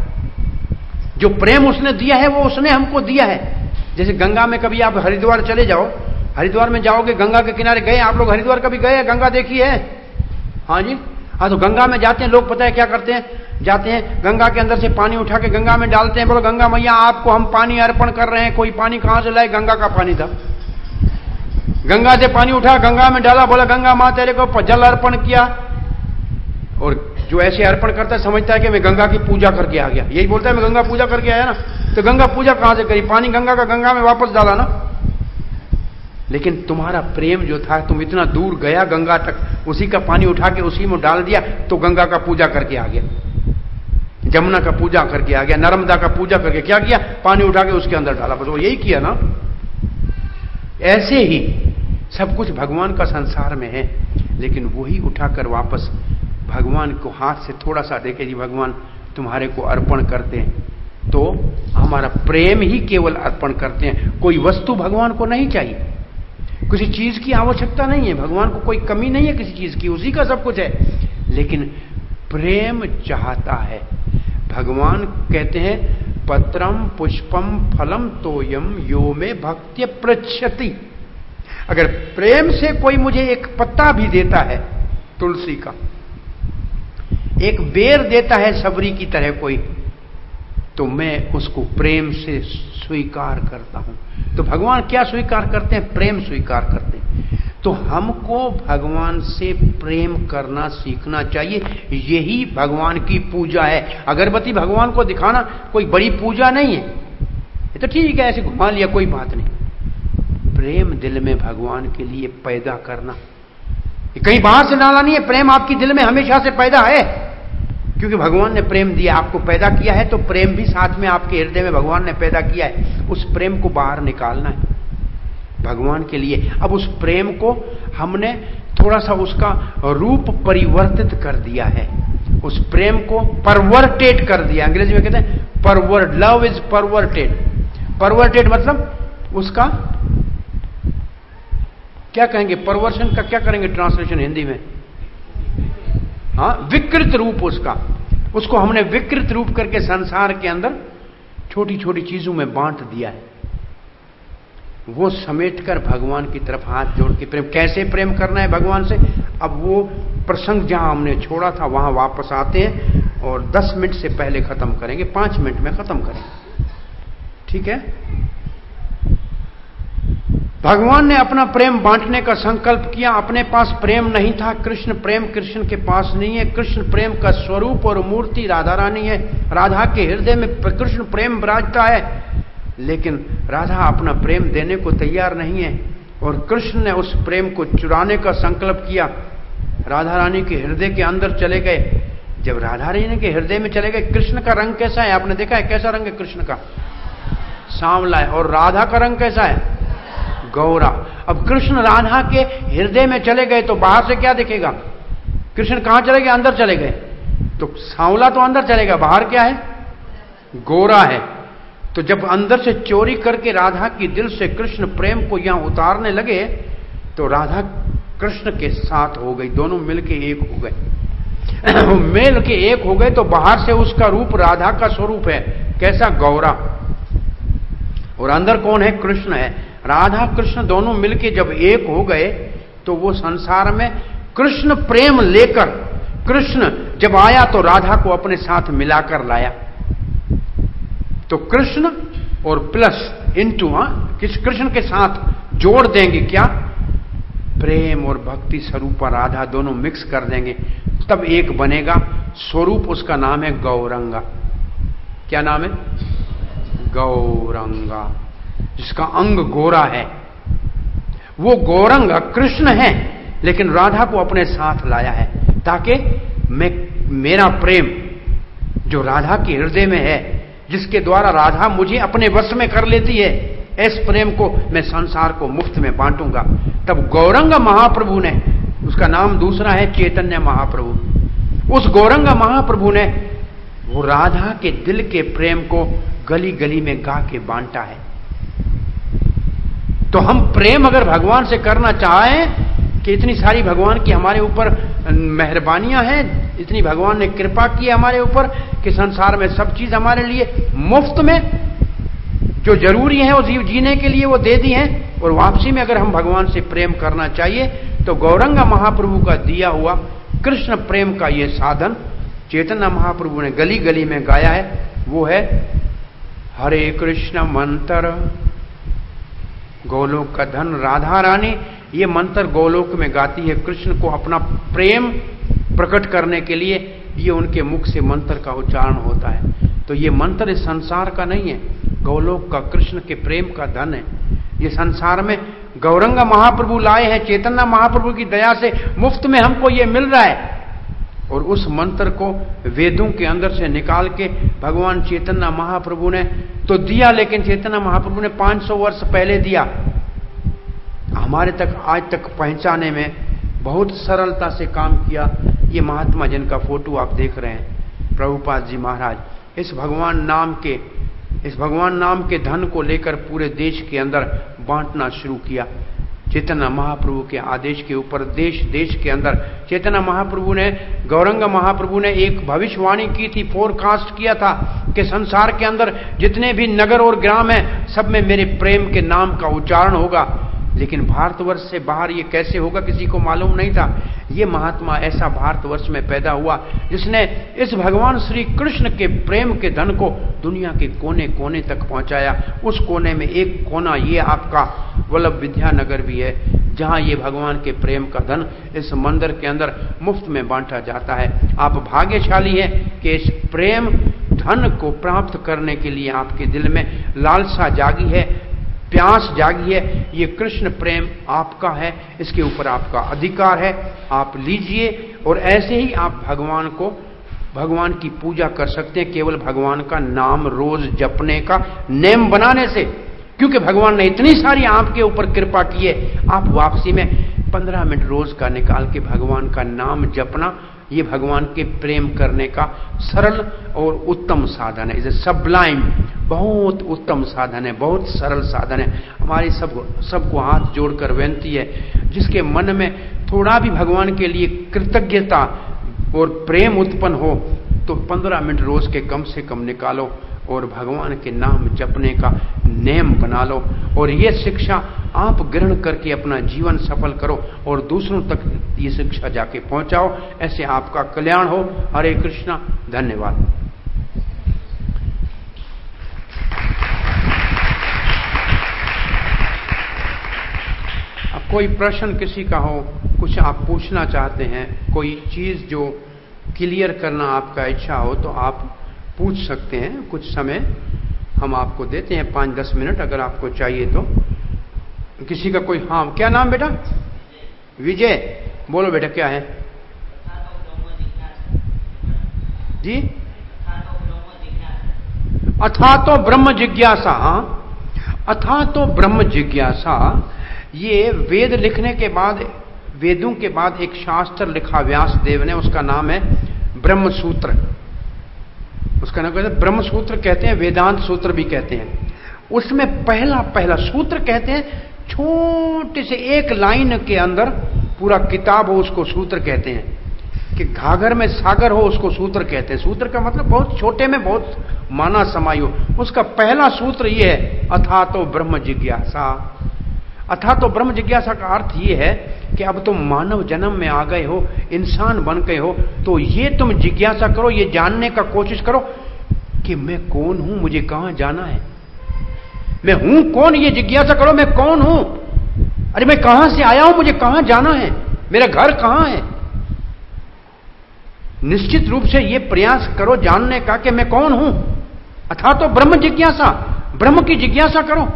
Speaker 1: जो प्रेम उसने दिया है वो उसने हमको दिया है। जैसे गंगा में कभी आप हरिद्वार चले जाओ, हरिद्वार में जाओगे, गंगा के किनारे गए आप लोग, हरिद्वार कभी गए, गंगा देखी है? हाँ जी, हाँ। तो गंगा में जाते हैं लोग, पता है क्या करते हैं? जाते हैं गंगा के अंदर से पानी उठा के गंगा में डालते हैं, बोलो गंगा मैया आपको हम पानी अर्पण कर रहे हैं। कोई पानी कहां से लाए? गंगा का पानी था। गंगा से पानी उठा, गंगा में डाला, बोला गंगा मां तेरे को जल अर्पण किया। और जो ऐसे अर्पण करता है समझता है कि मैं गंगा की पूजा करके आ गया, यही बोलता है मैं गंगा पूजा करके आया ना। तो गंगा पूजा कहां से करी? पानी गंगा का गंगा में वापस डाला ना। लेकिन तुम्हारा प्रेम जो था, तुम इतना दूर गया गंगा तक, उसी का पानी उठा के उसी में डाल दिया तो गंगा का पूजा करके आ गया, जमुना का पूजा करके आ गया, नर्मदा का पूजा करके क्या किया? पानी उठा के उसके अंदर डाला, बस वो यही किया ना। ऐसे ही सब कुछ भगवान का संसार में है, लेकिन वही उठाकर वापस भगवान को हाथ से थोड़ा सा देखे, जी भगवान तुम्हारे को अर्पण करते हैं, तो हमारा प्रेम ही केवल अर्पण करते हैं। कोई वस्तु भगवान को नहीं चाहिए, किसी चीज की आवश्यकता नहीं है, भगवान को कोई कमी नहीं है किसी चीज की, उसी का सब कुछ है। लेकिन प्रेम चाहता है। भगवान कहते हैं पत्रम पुष्पम फलम तोयम यो में भक्त्य पृच्छति। अगर प्रेम से कोई मुझे एक पत्ता भी देता है तुलसी का, एक बेर देता है सबरी की तरह कोई, तो मैं उसको प्रेम से स्वीकार करता हूं। तो भगवान क्या स्वीकार करते हैं? प्रेम स्वीकार करते हैं। तो हमको भगवान से प्रेम करना सीखना चाहिए। यही भगवान की पूजा है। अगरबत्ती भगवान को दिखाना कोई बड़ी पूजा नहीं है, ये तो ठीक है ऐसे घुमा लिया, कोई बात नहीं। प्रेम दिल में भगवान के लिए पैदा करना, कहीं बाहर से डाला नहीं है, प्रेम आपकी दिल में हमेशा से पैदा है, क्योंकि भगवान ने प्रेम दिया, आपको पैदा किया है, तो प्रेम भी साथ में आपके हृदय में भगवान ने पैदा किया है। उस प्रेम को बाहर निकालना है भगवान के लिए। अब उस प्रेम को हमने थोड़ा सा उसका रूप परिवर्तित कर दिया है, उस प्रेम को परवर्टेड कर दिया। अंग्रेजी में कहते हैं pervert, love is perverted. Perverted मतलब उसका क्या कहेंगे? परवर्शन का क्या करेंगे ट्रांसलेशन हिंदी में? हाँ, विकृत रूप उसका, उसको हमने विकृत रूप करके संसार के अंदर छोटी छोटी चीजों में बांट दिया है। वो समेटकर भगवान की तरफ हाथ जोड़ के प्रेम, कैसे प्रेम करना है भगवान से, अब वो प्रसंग जहां हमने छोड़ा था वहां वापस आते हैं और 10 मिनट से पहले खत्म करेंगे, 5 मिनट में खत्म करेंगे, ठीक है? भगवान ने अपना प्रेम बांटने का संकल्प किया। अपने पास प्रेम नहीं था, कृष्ण प्रेम कृष्ण के पास नहीं है। कृष्ण प्रेम का स्वरूप और मूर्ति राधा रानी है। राधा के हृदय में कृष्ण प्रेम विराजता है, लेकिन राधा अपना प्रेम देने को तैयार नहीं है और कृष्ण ने उस प्रेम को चुराने का संकल्प किया। राधा रानी के हृदय के अंदर चले गए। जब राधा रानी के हृदय में चले गए, कृष्ण का रंग कैसा है आपने देखा है? कैसा रंग है कृष्ण का? सांवला है। और राधा का रंग कैसा है? गौरा। अब कृष्ण राधा के हृदय में चले गए तो बाहर से क्या दिखेगा? कृष्ण कहां चले गए? अंदर चले गए। तो सांवला तो अंदर चलेगा, बाहर क्या है? गोरा है। तो जब अंदर से चोरी करके राधा की दिल से कृष्ण प्रेम को यहां उतारने लगे तो राधा कृष्ण के साथ हो गई, दोनों मिलके एक हो गए। मिल के एक हो गए तो बाहर से उसका रूप राधा का स्वरूप है, कैसा? गौरा। और अंदर कौन है? कृष्ण है। राधा कृष्ण दोनों मिलके जब एक हो गए तो वो संसार में कृष्ण प्रेम लेकर, कृष्ण जब आया तो राधा को अपने साथ मिलाकर लाया। तो कृष्ण और प्लस इंटू, किस कृष्ण के साथ जोड़ देंगे क्या? प्रेम और भक्ति स्वरूप राधा दोनों मिक्स कर देंगे, तब एक बनेगा स्वरूप। उसका नाम है गौरंगा। क्या नाम है? गौरंगा, जिसका अंग गोरा है। वो गौरंगा कृष्ण है, लेकिन राधा को अपने साथ लाया है ताकि मेरा प्रेम जो राधा के हृदय में है, जिसके द्वारा राधा मुझे अपने वश में कर लेती है, इस प्रेम को मैं संसार को मुफ्त में बांटूंगा। तब गौरंग महाप्रभु ने, उसका नाम दूसरा है चैतन्य महाप्रभु, उस गौरंग महाप्रभु ने वो राधा के दिल के प्रेम को गली गली में गा के बांटा है। तो हम प्रेम अगर भगवान से करना चाहें कि इतनी सारी भगवान की हमारे ऊपर मेहरबानियां हैं, इतनी भगवान ने कृपा की हमारे ऊपर कि संसार में सब चीज हमारे लिए मुफ्त में जो जरूरी है वो जीव जीने के लिए वो दे दी है। और वापसी में अगर हम भगवान से प्रेम करना चाहिए तो गौरंगा महाप्रभु का दिया हुआ कृष्ण प्रेम का ये साधन चैतन्य महाप्रभु ने गली गली में गाया है, वो है हरे कृष्ण मंत्र गोलोक का धन। राधा रानी ये मंत्र गोलोक में गाती है, कृष्ण को अपना प्रेम प्रकट करने के लिए ये उनके मुख से मंत्र का उच्चारण होता है। तो ये मंत्र इस संसार का नहीं है, गोलोक का कृष्ण के प्रेम का धन है। ये संसार में गौरंगा महाप्रभु लाए हैं, चैतन्य महाप्रभु की दया से मुफ्त में हमको ये मिल रहा है। और उस मंत्र को वेदों के अंदर से निकाल के भगवान चैतन्य महाप्रभु ने तो दिया, लेकिन चैतन्य महाप्रभु ने 500 वर्ष पहले दिया, हमारे तक आज तक पहुंचाने में बहुत सरलता से काम किया। ये महात्मा जिनका फोटो आप देख रहे हैं, प्रभुपाद जी महाराज, इस भगवान नाम के धन को लेकर पूरे देश के अंदर बांटना शुरू किया। चैतन्य महाप्रभु के आदेश के ऊपर देश देश के अंदर चैतन्य महाप्रभु ने, गौरंगा महाप्रभु ने एक भविष्यवाणी की थी, फोरकास्ट किया था कि संसार के अंदर जितने भी नगर और ग्राम हैं सब में मेरे प्रेम के नाम का उच्चारण होगा। लेकिन भारतवर्ष से बाहर ये कैसे होगा किसी को मालूम नहीं था। ये महात्मा ऐसा भारतवर्ष में पैदा हुआ जिसने इस भगवान श्री कृष्ण के प्रेम के धन को दुनिया के कोने कोने तक पहुंचाया। उस कोने में एक कोना ये आपका वल्लभ विद्यानगर भी है, जहां ये भगवान के प्रेम का धन इस मंदिर के अंदर मुफ्त में बांटा जाता है। आप भाग्यशाली हैं कि इस प्रेम धन को प्राप्त करने के लिए आपके दिल में लालसा जागी है, प्यास जागी है। ये कृष्ण प्रेम आपका है, इसके ऊपर आपका अधिकार है, आप लीजिए। और ऐसे ही आप भगवान की पूजा कर सकते हैं, केवल भगवान का नाम रोज जपने का नेम बनाने से। क्योंकि भगवान ने इतनी सारी आपके ऊपर कृपा की है, आप वापसी में 15 मिनट रोज का निकाल के भगवान का नाम जपना, ये भगवान के प्रेम करने का सरल और उत्तम साधन है। इसे सबलाइम, बहुत उत्तम साधन है, बहुत सरल साधन है। हमारी सबको हाथ जोड़कर विनती है, जिसके मन में थोड़ा भी भगवान के लिए कृतज्ञता और प्रेम उत्पन्न हो तो 15 मिनट रोज के कम से कम निकालो और भगवान के नाम जपने का नेम बना लो। और ये शिक्षा आप ग्रहण करके अपना जीवन सफल करो और दूसरों तक ये शिक्षा जाके पहुंचाओ, ऐसे आपका कल्याण हो। हरे कृष्णा, धन्यवाद। अब कोई प्रश्न किसी का हो, कुछ आप पूछना चाहते हैं, कोई चीज जो क्लियर करना आपका इच्छा हो तो आप पूछ सकते हैं। कुछ समय हम आपको देते हैं, 5-10 मिनट अगर आपको चाहिए तो। किसी का कोई, हाँ, क्या नाम बेटा? विजय, बोलो बेटा, क्या है जी? अथा तो ब्रह्म जिज्ञासा। हाँ, अथा तो ब्रह्म जिज्ञासा, ये वेद लिखने के बाद, वेदों के बाद एक शास्त्र लिखा व्यास देव ने, उसका नाम है ब्रह्म सूत्र। उसका नाम कहते हैं ब्रह्म सूत्र, कहते हैं, वेदांत सूत्र भी कहते हैं। उसमें पहला सूत्र कहते हैं, छोटे से एक लाइन के अंदर पूरा किताब हो उसको सूत्र कहते हैं। कि घाघर में सागर हो उसको सूत्र कहते हैं। सूत्र का मतलब बहुत छोटे में बहुत माना समायो। उसका पहला सूत्र यह है, अथा तो ब्रह्म जिज्ञासा। अथा तो ब्रह्म जिज्ञासा का अर्थ यह है कि अब तुम मानव जन्म में आ गए हो, इंसान बन गए हो, तो ये तुम जिज्ञासा करो, ये जानने का कोशिश करो कि मैं कौन हूं, मुझे कहां जाना है, मैं हूं कौन, ये जिज्ञासा करो, मैं कौन हूं, अरे मैं कहां से आया हूं, मुझे कहां जाना है, मेरा घर कहां है। निश्चित रूप से ये प्रयास करो जानने का कि मैं कौन हूं। अथा तो ब्रह्म जिज्ञासा, ब्रह्म की जिज्ञासा करो,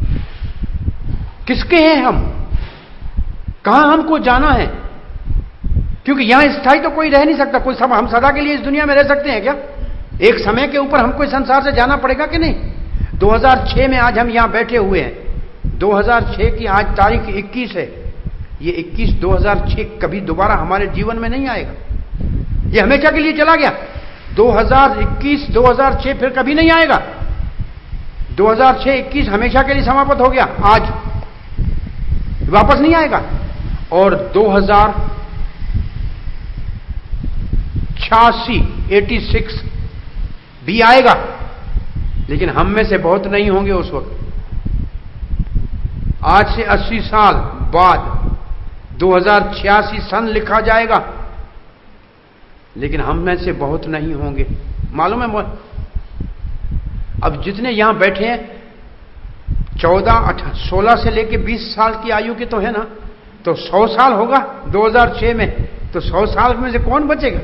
Speaker 1: किसके हैं हम, कहां हमको जाना है। क्योंकि यहां स्थायी तो कोई रह नहीं सकता, कोई सब हम सदा के लिए इस दुनिया में रह सकते हैं क्या? एक समय के ऊपर हमको इस संसार से जाना पड़ेगा कि नहीं? 2006 में आज हम यहां बैठे हुए हैं, 2006 की आज तारीख 21 है। ये 21 2006 कभी दोबारा हमारे जीवन में नहीं आएगा, ये हमेशा के लिए चला गया। 2021 2006 फिर कभी नहीं आएगा। 2006-21 हमेशा के लिए समाप्त हो गया, आज वापस नहीं आएगा। और 2086 भी आएगा, लेकिन हम में से बहुत नहीं होंगे उस वक्त। आज से 80 साल बाद 2086 सन लिखा जाएगा, लेकिन हम में से बहुत नहीं होंगे, मालूम है। अब जितने यहां बैठे हैं 16 से लेके 20 साल की आयु के तो है ना, तो 100 साल होगा 2006 में, तो 100 साल में से कौन बचेगा?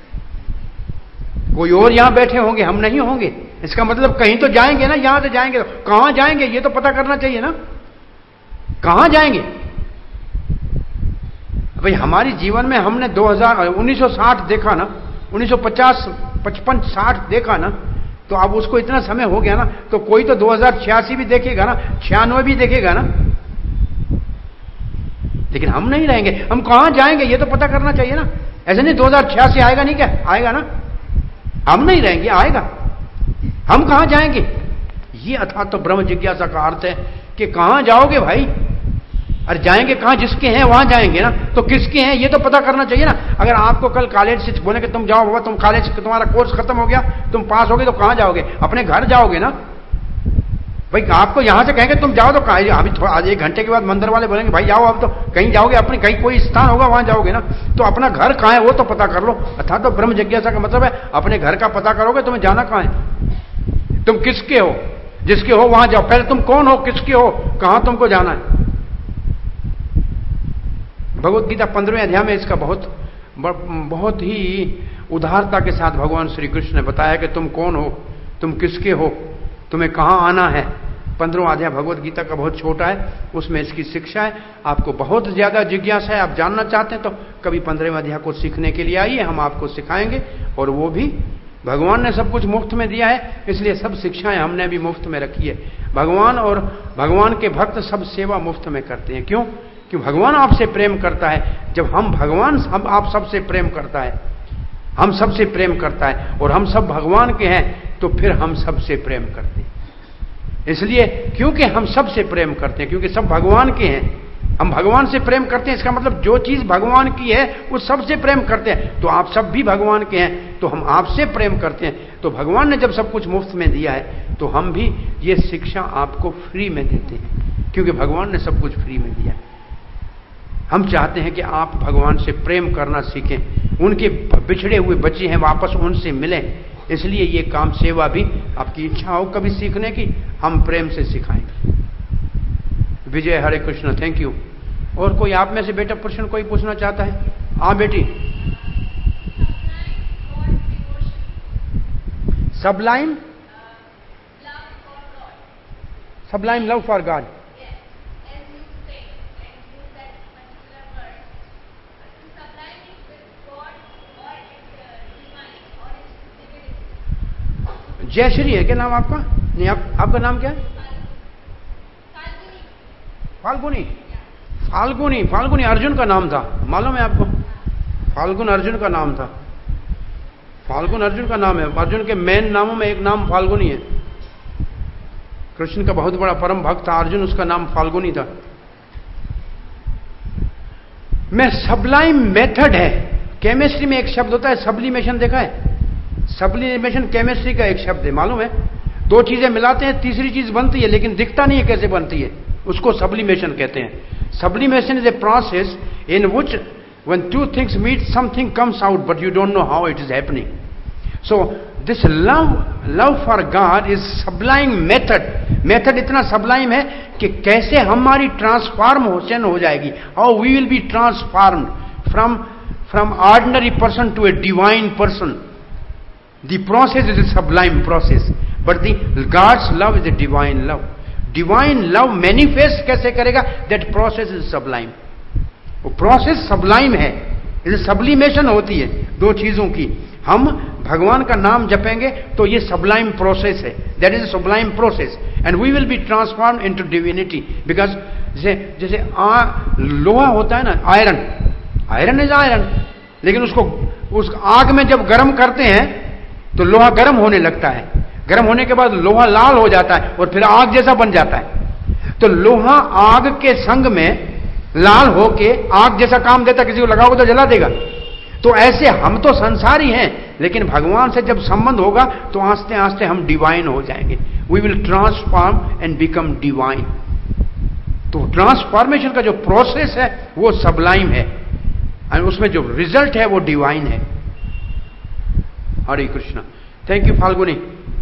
Speaker 1: कोई और यहां बैठे होंगे, हम नहीं होंगे। इसका मतलब कहीं तो जाएंगे ना, यहां से जाएंगे तो कहां जाएंगे ये तो पता करना चाहिए ना, कहां जाएंगे। भाई हमारी जीवन में हमने 1960 देखा ना, 1950 55 60 देखा ना, तो अब उसको इतना समय हो गया ना, तो कोई तो 2086 भी देखेगा ना, 96 भी देखेगा ना, लेकिन हम नहीं रहेंगे। हम कहां जाएंगे ये तो पता करना चाहिए ना। ऐसे नहीं 2086 आएगा नहीं, क्या आएगा ना, हम नहीं रहेंगे, आएगा, हम कहां जाएंगे। ये अथा तो ब्रह्म जिज्ञासा का अर्थ है कि कहां जाओगे भाई, अरे जाएंगे कहां, जिसके हैं वहां जाएंगे ना, तो किसके हैं ये तो पता करना चाहिए ना। अगर आपको कल कॉलेज से बोले कि तुम जाओ बाबा, तुम कॉलेज तुम्हारा कोर्स खत्म हो गया, तुम पास हो गए, तो कहां जाओगे? अपने घर जाओगे ना भाई। आपको यहां से कहेंगे तुम जाओ तो कहां, अभी आज 1 घंटे के बाद मंदिर वाले बोलेंगे भाई जाओ, अब तो कहीं जाओगे, अपने कहीं कोई स्थान होगा वहां जाओगे ना, तो अपना घर कहां है वो तो पता कर लो। अर्थात तो ब्रह्म जिज्ञासा का मतलब है अपने घर का पता करोगे, तुम्हें जाना कहां है, तुम किसके हो, जिसके हो वहां जाओ। पहले तुम कौन हो, किसके हो, कहां तुमको जाना है। भगवत गीता 15वें अध्याय में इसका बहुत ही उदारता के साथ भगवान श्री कृष्ण ने बताया कि तुम कौन हो, तुम किसके हो, तुम्हें कहां आना है। 15वां अध्याय भगवत गीता का बहुत छोटा है, उसमें इसकी शिक्षा है। आपको बहुत ज्यादा जिज्ञासा है, आप जानना चाहते हैं तो कभी 15वें अध्याय को सीखने के लिए आइए, हम आपको सिखाएंगे। और वो भी भगवान ने सब कुछ मुफ्त में दिया है, इसलिए सब शिक्षाएं हमने भी मुफ्त में रखी है। भगवान और भगवान के भक्त सब सेवा मुफ्त में करते हैं। क्यों? कि भगवान आपसे प्रेम करता है। जब भगवान आप सबसे प्रेम करता है, हम सबसे प्रेम करता है, और हम सब भगवान के हैं, तो फिर हम सबसे प्रेम करते हैं। इसलिए क्योंकि हम सबसे प्रेम करते हैं, क्योंकि सब भगवान के हैं, हम भगवान से प्रेम करते हैं। इसका मतलब जो चीज भगवान की है उस सबसे प्रेम करते हैं। तो आप सब भी भगवान के हैं, तो हम आपसे प्रेम करते हैं। तो भगवान ने जब सब कुछ मुफ्त में दिया है, तो हम भी ये शिक्षा आपको फ्री में देते हैं, क्योंकि भगवान ने सब कुछ फ्री में दिया है। हम चाहते हैं कि आप भगवान से प्रेम करना सीखें, उनके बिछड़े हुए बच्चे हैं वापस उनसे मिलें। इसलिए ये काम सेवा भी आपकी इच्छा हो कभी सीखने की, हम प्रेम से सिखाएंगे। Vijay, Hare Krishna, thank you. और कोई आप में से बेटा प्रश्न कोई पूछना चाहता है? हाँ बेटी। Sublime love for God. Jayashree है क्या नाम आपका? नहीं, आपका नाम क्या है? फाल्गुनी अर्जुन का नाम था, मालूम है आपको? फाल्गुन अर्जुन का नाम था, फाल्गुन अर्जुन का नाम है। अर्जुन के मेन नामों में एक नाम फाल्गुनी है। कृष्ण का बहुत बड़ा परम भक्त था अर्जुन, उसका नाम फाल्गुनी था। में सबलाइम मेथड है। केमिस्ट्री में एक शब्द होता है सब्लिमेशन, देखा है? सब्लिमेशन केमिस्ट्री का एक शब्द है, मालूम है? दो चीजें मिलाते हैं, तीसरी चीज बनती है, लेकिन दिखता नहीं है कैसे बनती है, उसको सब्लिमेशन कहते हैं। Sublimation is a process in which when two things meet, something comes out, but you don't know how it is happening. So this love for God is sublime method इतना sublime है कि कैसे हमारी transformation हो जाएगी, how we will be transformed from ordinary person to a divine person. The process is a sublime process, but the God's love is a divine love. Divine love manifest कैसे करेगा? That process is sublime. वो process sublime है, इसे sublimation होती है दो चीजों की। हम भगवान का नाम जपेंगे तो ये सबलाइम प्रोसेस है, that is a sublime process, and we will be transform into divinity. Because जैसे लोहा होता है ना, आयरन इज आयरन, लेकिन उसको उस आग में जब गर्म करते हैं तो लोहा गर्म होने लगता है, गर्म होने के बाद लोहा लाल हो जाता है और फिर आग जैसा बन जाता है। तो लोहा आग के संग में लाल होके आग जैसा काम देता, किसी को लगाओगे तो जला देगा। तो ऐसे हम तो संसारी हैं, लेकिन भगवान से जब संबंध होगा तो आस्ते आस्ते हम डिवाइन हो जाएंगे। We will transform and become divine. तो ट्रांसफॉर्मेशन का जो प्रोसेस है वो सबलाइम है, और उसमें जो रिजल्ट है वो डिवाइन है। हरे कृष्णा। Thank you Falguni.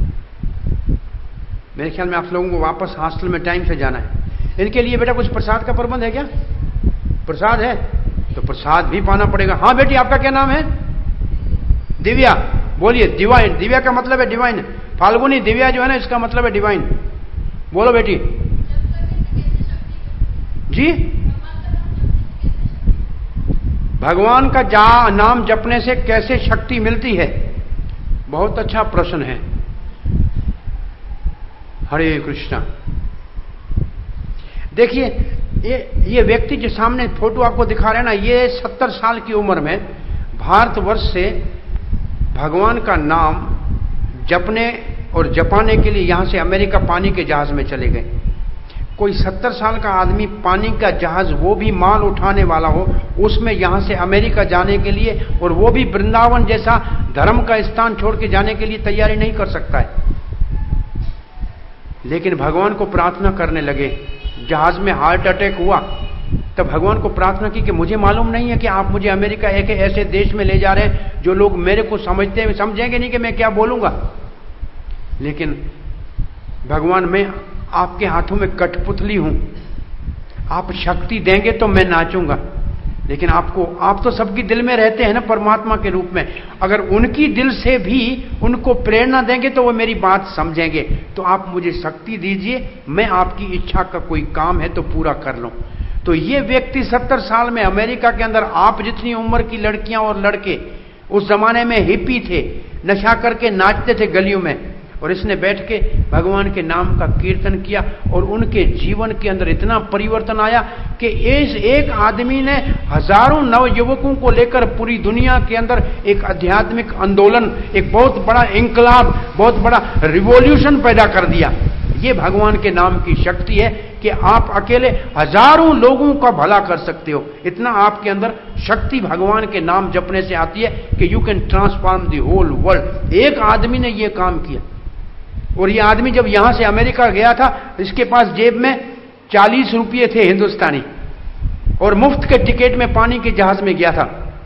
Speaker 1: मेरे ख्याल में आप लोगों को वापस हॉस्टल में टाइम से जाना है। इनके लिए बेटा कुछ प्रसाद का प्रबंध है क्या? प्रसाद है तो प्रसाद भी पाना पड़ेगा। हाँ बेटी, आपका क्या नाम है? दिव्या। बोलिए डिवाइन। दिव्या का मतलब है डिवाइन। फाल्गुनी, दिव्या जो है ना, इसका मतलब है डिवाइन। बोलो बेटी जी। भगवान का नाम जपने से कैसे शक्ति मिलती है? बहुत अच्छा प्रश्न है। हरे कृष्णा। देखिए, ये व्यक्ति जो सामने फोटो आपको दिखा रहे हैं ना, ये 70 साल की उम्र में भारतवर्ष से भगवान का नाम जपने और जपाने के लिए यहां से अमेरिका पानी के जहाज में चले गए। कोई 70 साल का आदमी पानी का जहाज, वो भी माल उठाने वाला हो, उसमें यहां से अमेरिका जाने के लिए, और वो भी वृंदावन जैसा धर्म का स्थान छोड़ के जाने के लिए तैयारी नहीं कर सकता है। लेकिन भगवान को प्रार्थना करने लगे। जहाज में हार्ट अटैक हुआ तब भगवान को प्रार्थना की कि मुझे मालूम नहीं है कि आप मुझे अमेरिका एक ऐसे देश में ले जा रहे हैं जो लोग मेरे को समझेंगे नहीं कि मैं क्या बोलूंगा। लेकिन भगवान, मैं आपके हाथों में कठपुतली हूं, आप शक्ति देंगे तो मैं नाचूंगा। लेकिन आप तो सबकी दिल में रहते हैं ना परमात्मा के रूप में। अगर उनकी दिल से भी उनको प्रेरणा देंगे तो वो मेरी बात समझेंगे। तो आप मुझे शक्ति दीजिए, मैं आपकी इच्छा का कोई काम है तो पूरा कर लूं। तो ये व्यक्ति 70 साल में अमेरिका के अंदर, आप जितनी उम्र की लड़कियां और लड़के उस जमाने में हिप्पी थे, नशा करके नाचते थे गलियों में, और इसने बैठ के भगवान के नाम का कीर्तन किया, और उनके जीवन के अंदर इतना परिवर्तन आया कि इस एक आदमी ने हजारों नवयुवकों को लेकर पूरी दुनिया के अंदर एक आध्यात्मिक आंदोलन, एक बहुत बड़ा इंकलाब, बहुत बड़ा रिवॉल्यूशन पैदा कर दिया। ये भगवान के नाम की शक्ति है कि आप अकेले हजारों लोगों का भला कर सकते हो। इतना आपके अंदर शक्ति भगवान के नाम जपने से आती है कि you can transform the whole world. एक आदमी ने यह काम किया, और यह आदमी जब यहां से अमेरिका गया था, इसके पास जेब में 40 रुपये थे हिंदुस्तानी, और मुफ्त के टिकट में पानी के जहाज में गया था।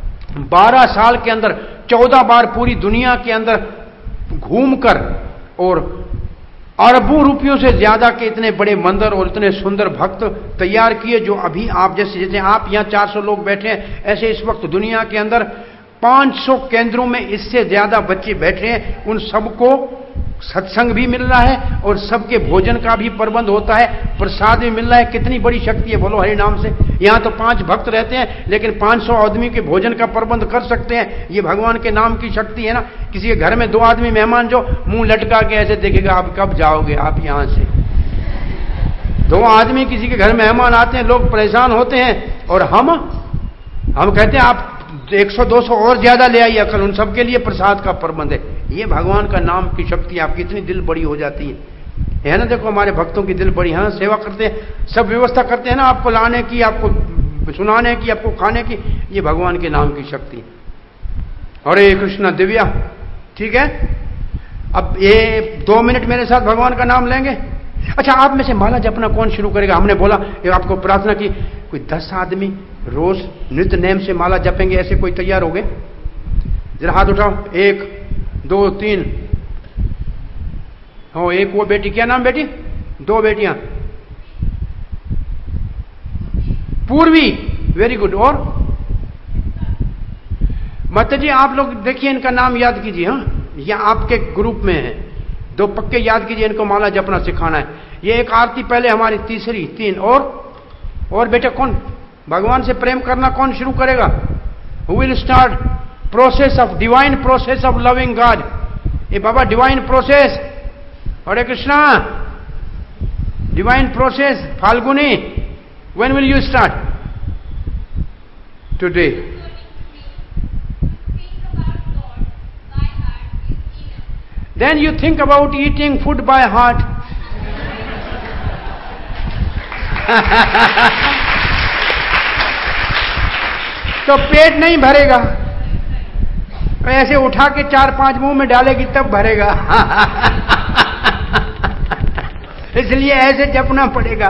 Speaker 1: 12 साल के अंदर 14 बार पूरी दुनिया के अंदर घूमकर, और अरबों रुपयों से ज्यादा के इतने बड़े मंदिर और इतने सुंदर भक्त तैयार किए, जो अभी आप जैसे आप यहां 400 लोग बैठे हैं, ऐसे इस वक्त दुनिया के अंदर 500 केंद्रों में इससे ज्यादा बच्चे बैठे हैं। उन सबको सत्संग भी मिल रहा है और सबके भोजन का भी प्रबंध होता है, प्रसाद भी मिल रहा है। कितनी बड़ी शक्ति है, बोलो हरि नाम से। यहां तो 5 भक्त रहते हैं, लेकिन 500 आदमी के भोजन का प्रबंध कर सकते हैं। ये भगवान के नाम की शक्ति है ना। किसी के घर में 2 आदमी मेहमान जो मुंह लटका के ऐसे देखेगा, आप कब जाओगे आप यहां से। 2 आदमी किसी के घर मेहमान आते हैं, लोग परेशान होते हैं, और हम कहते हैं आप 100-200 और ज्यादा ले आइए, अकल उन सबके लिए प्रसाद का प्रबंध है। ये भगवान का नाम की शक्ति, आपकी इतनी दिल बड़ी हो जाती है ना। देखो हमारे भक्तों की दिल बड़ी, हाँ सेवा करते हैं, सब व्यवस्था करते हैं ना, आपको लाने की, आपको सुनाने की, आपको खाने की। ये भगवान के नाम की शक्ति। हरे कृष्णा। दिव्या, ठीक है? अब ये 2 मिनट मेरे साथ भगवान का नाम लेंगे। अच्छा, आप में से माला जपना कौन शुरू करेगा? हमने बोला, ये आपको प्रार्थना की, कोई 10 आदमी रोज नित्य नेम से माला जपेंगे, ऐसे कोई तैयार हो गए? जरा हाथ उठाओ। 1 2 3। हो, एक वो बेटी, क्या नाम बेटी? 2 बेटियां। पूर्वी, वेरी गुड। और माता जी, आप लोग देखिए, इनका नाम याद कीजिए। हाँ, यह आपके ग्रुप में है, 2 पक्के याद कीजिए, इनको माला जपना सिखाना है। ये एक आरती पहले हमारी, तीसरी 3। और बेटा कौन भगवान से प्रेम करना कौन शुरू करेगा? Who will start process of divine process of loving God? ये बाबा divine process. Hare Krishna, divine process. Falguni, when will you start? Today. Then you think about eating food by heart. तो पेट नहीं भरेगा, ऐसे उठा के 4-5 मुंह में डालेगी तब भरेगा। इसलिए ऐसे जपना पड़ेगा।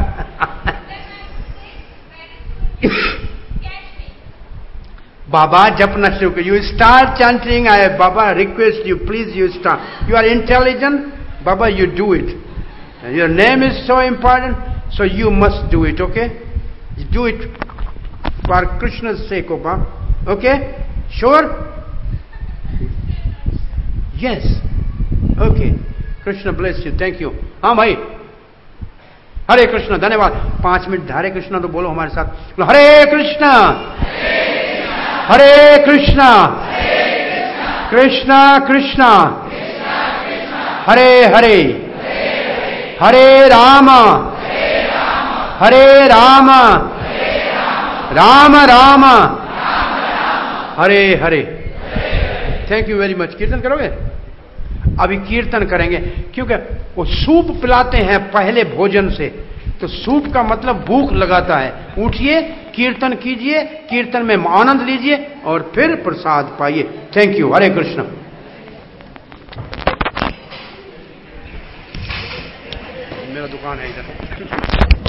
Speaker 1: बाबा जपना शुरू कर। यू स्टार्ट चैंटिंग, आई बाबा request you, please you start. You are intelligent बाबा, you do it. Your name is so important, so you must do it. Okay, do it for Krishna sake. Okay, sure? Yes, okay. Krishna bless you, thank you. हाँ भाई, हरे कृष्ण, धन्यवाद। 5 minute हरे कृष्ण तो बोलो हमारे साथ। Hare Krishna Hare Krishna Krishna Krishna Hare Hare, Hare Ram Ram Ram Hare Hare. Thank you very much. Kirtan करोगे? अभी कीर्तन करेंगे, क्योंकि वो सूप पिलाते हैं पहले भोजन से, तो सूप का मतलब भूख लगाता है। उठिए, कीर्तन कीजिए, कीर्तन में आनंद लीजिए और फिर प्रसाद पाइए। Thank you. हरे कृष्ण। मेरा दुकान है इधर।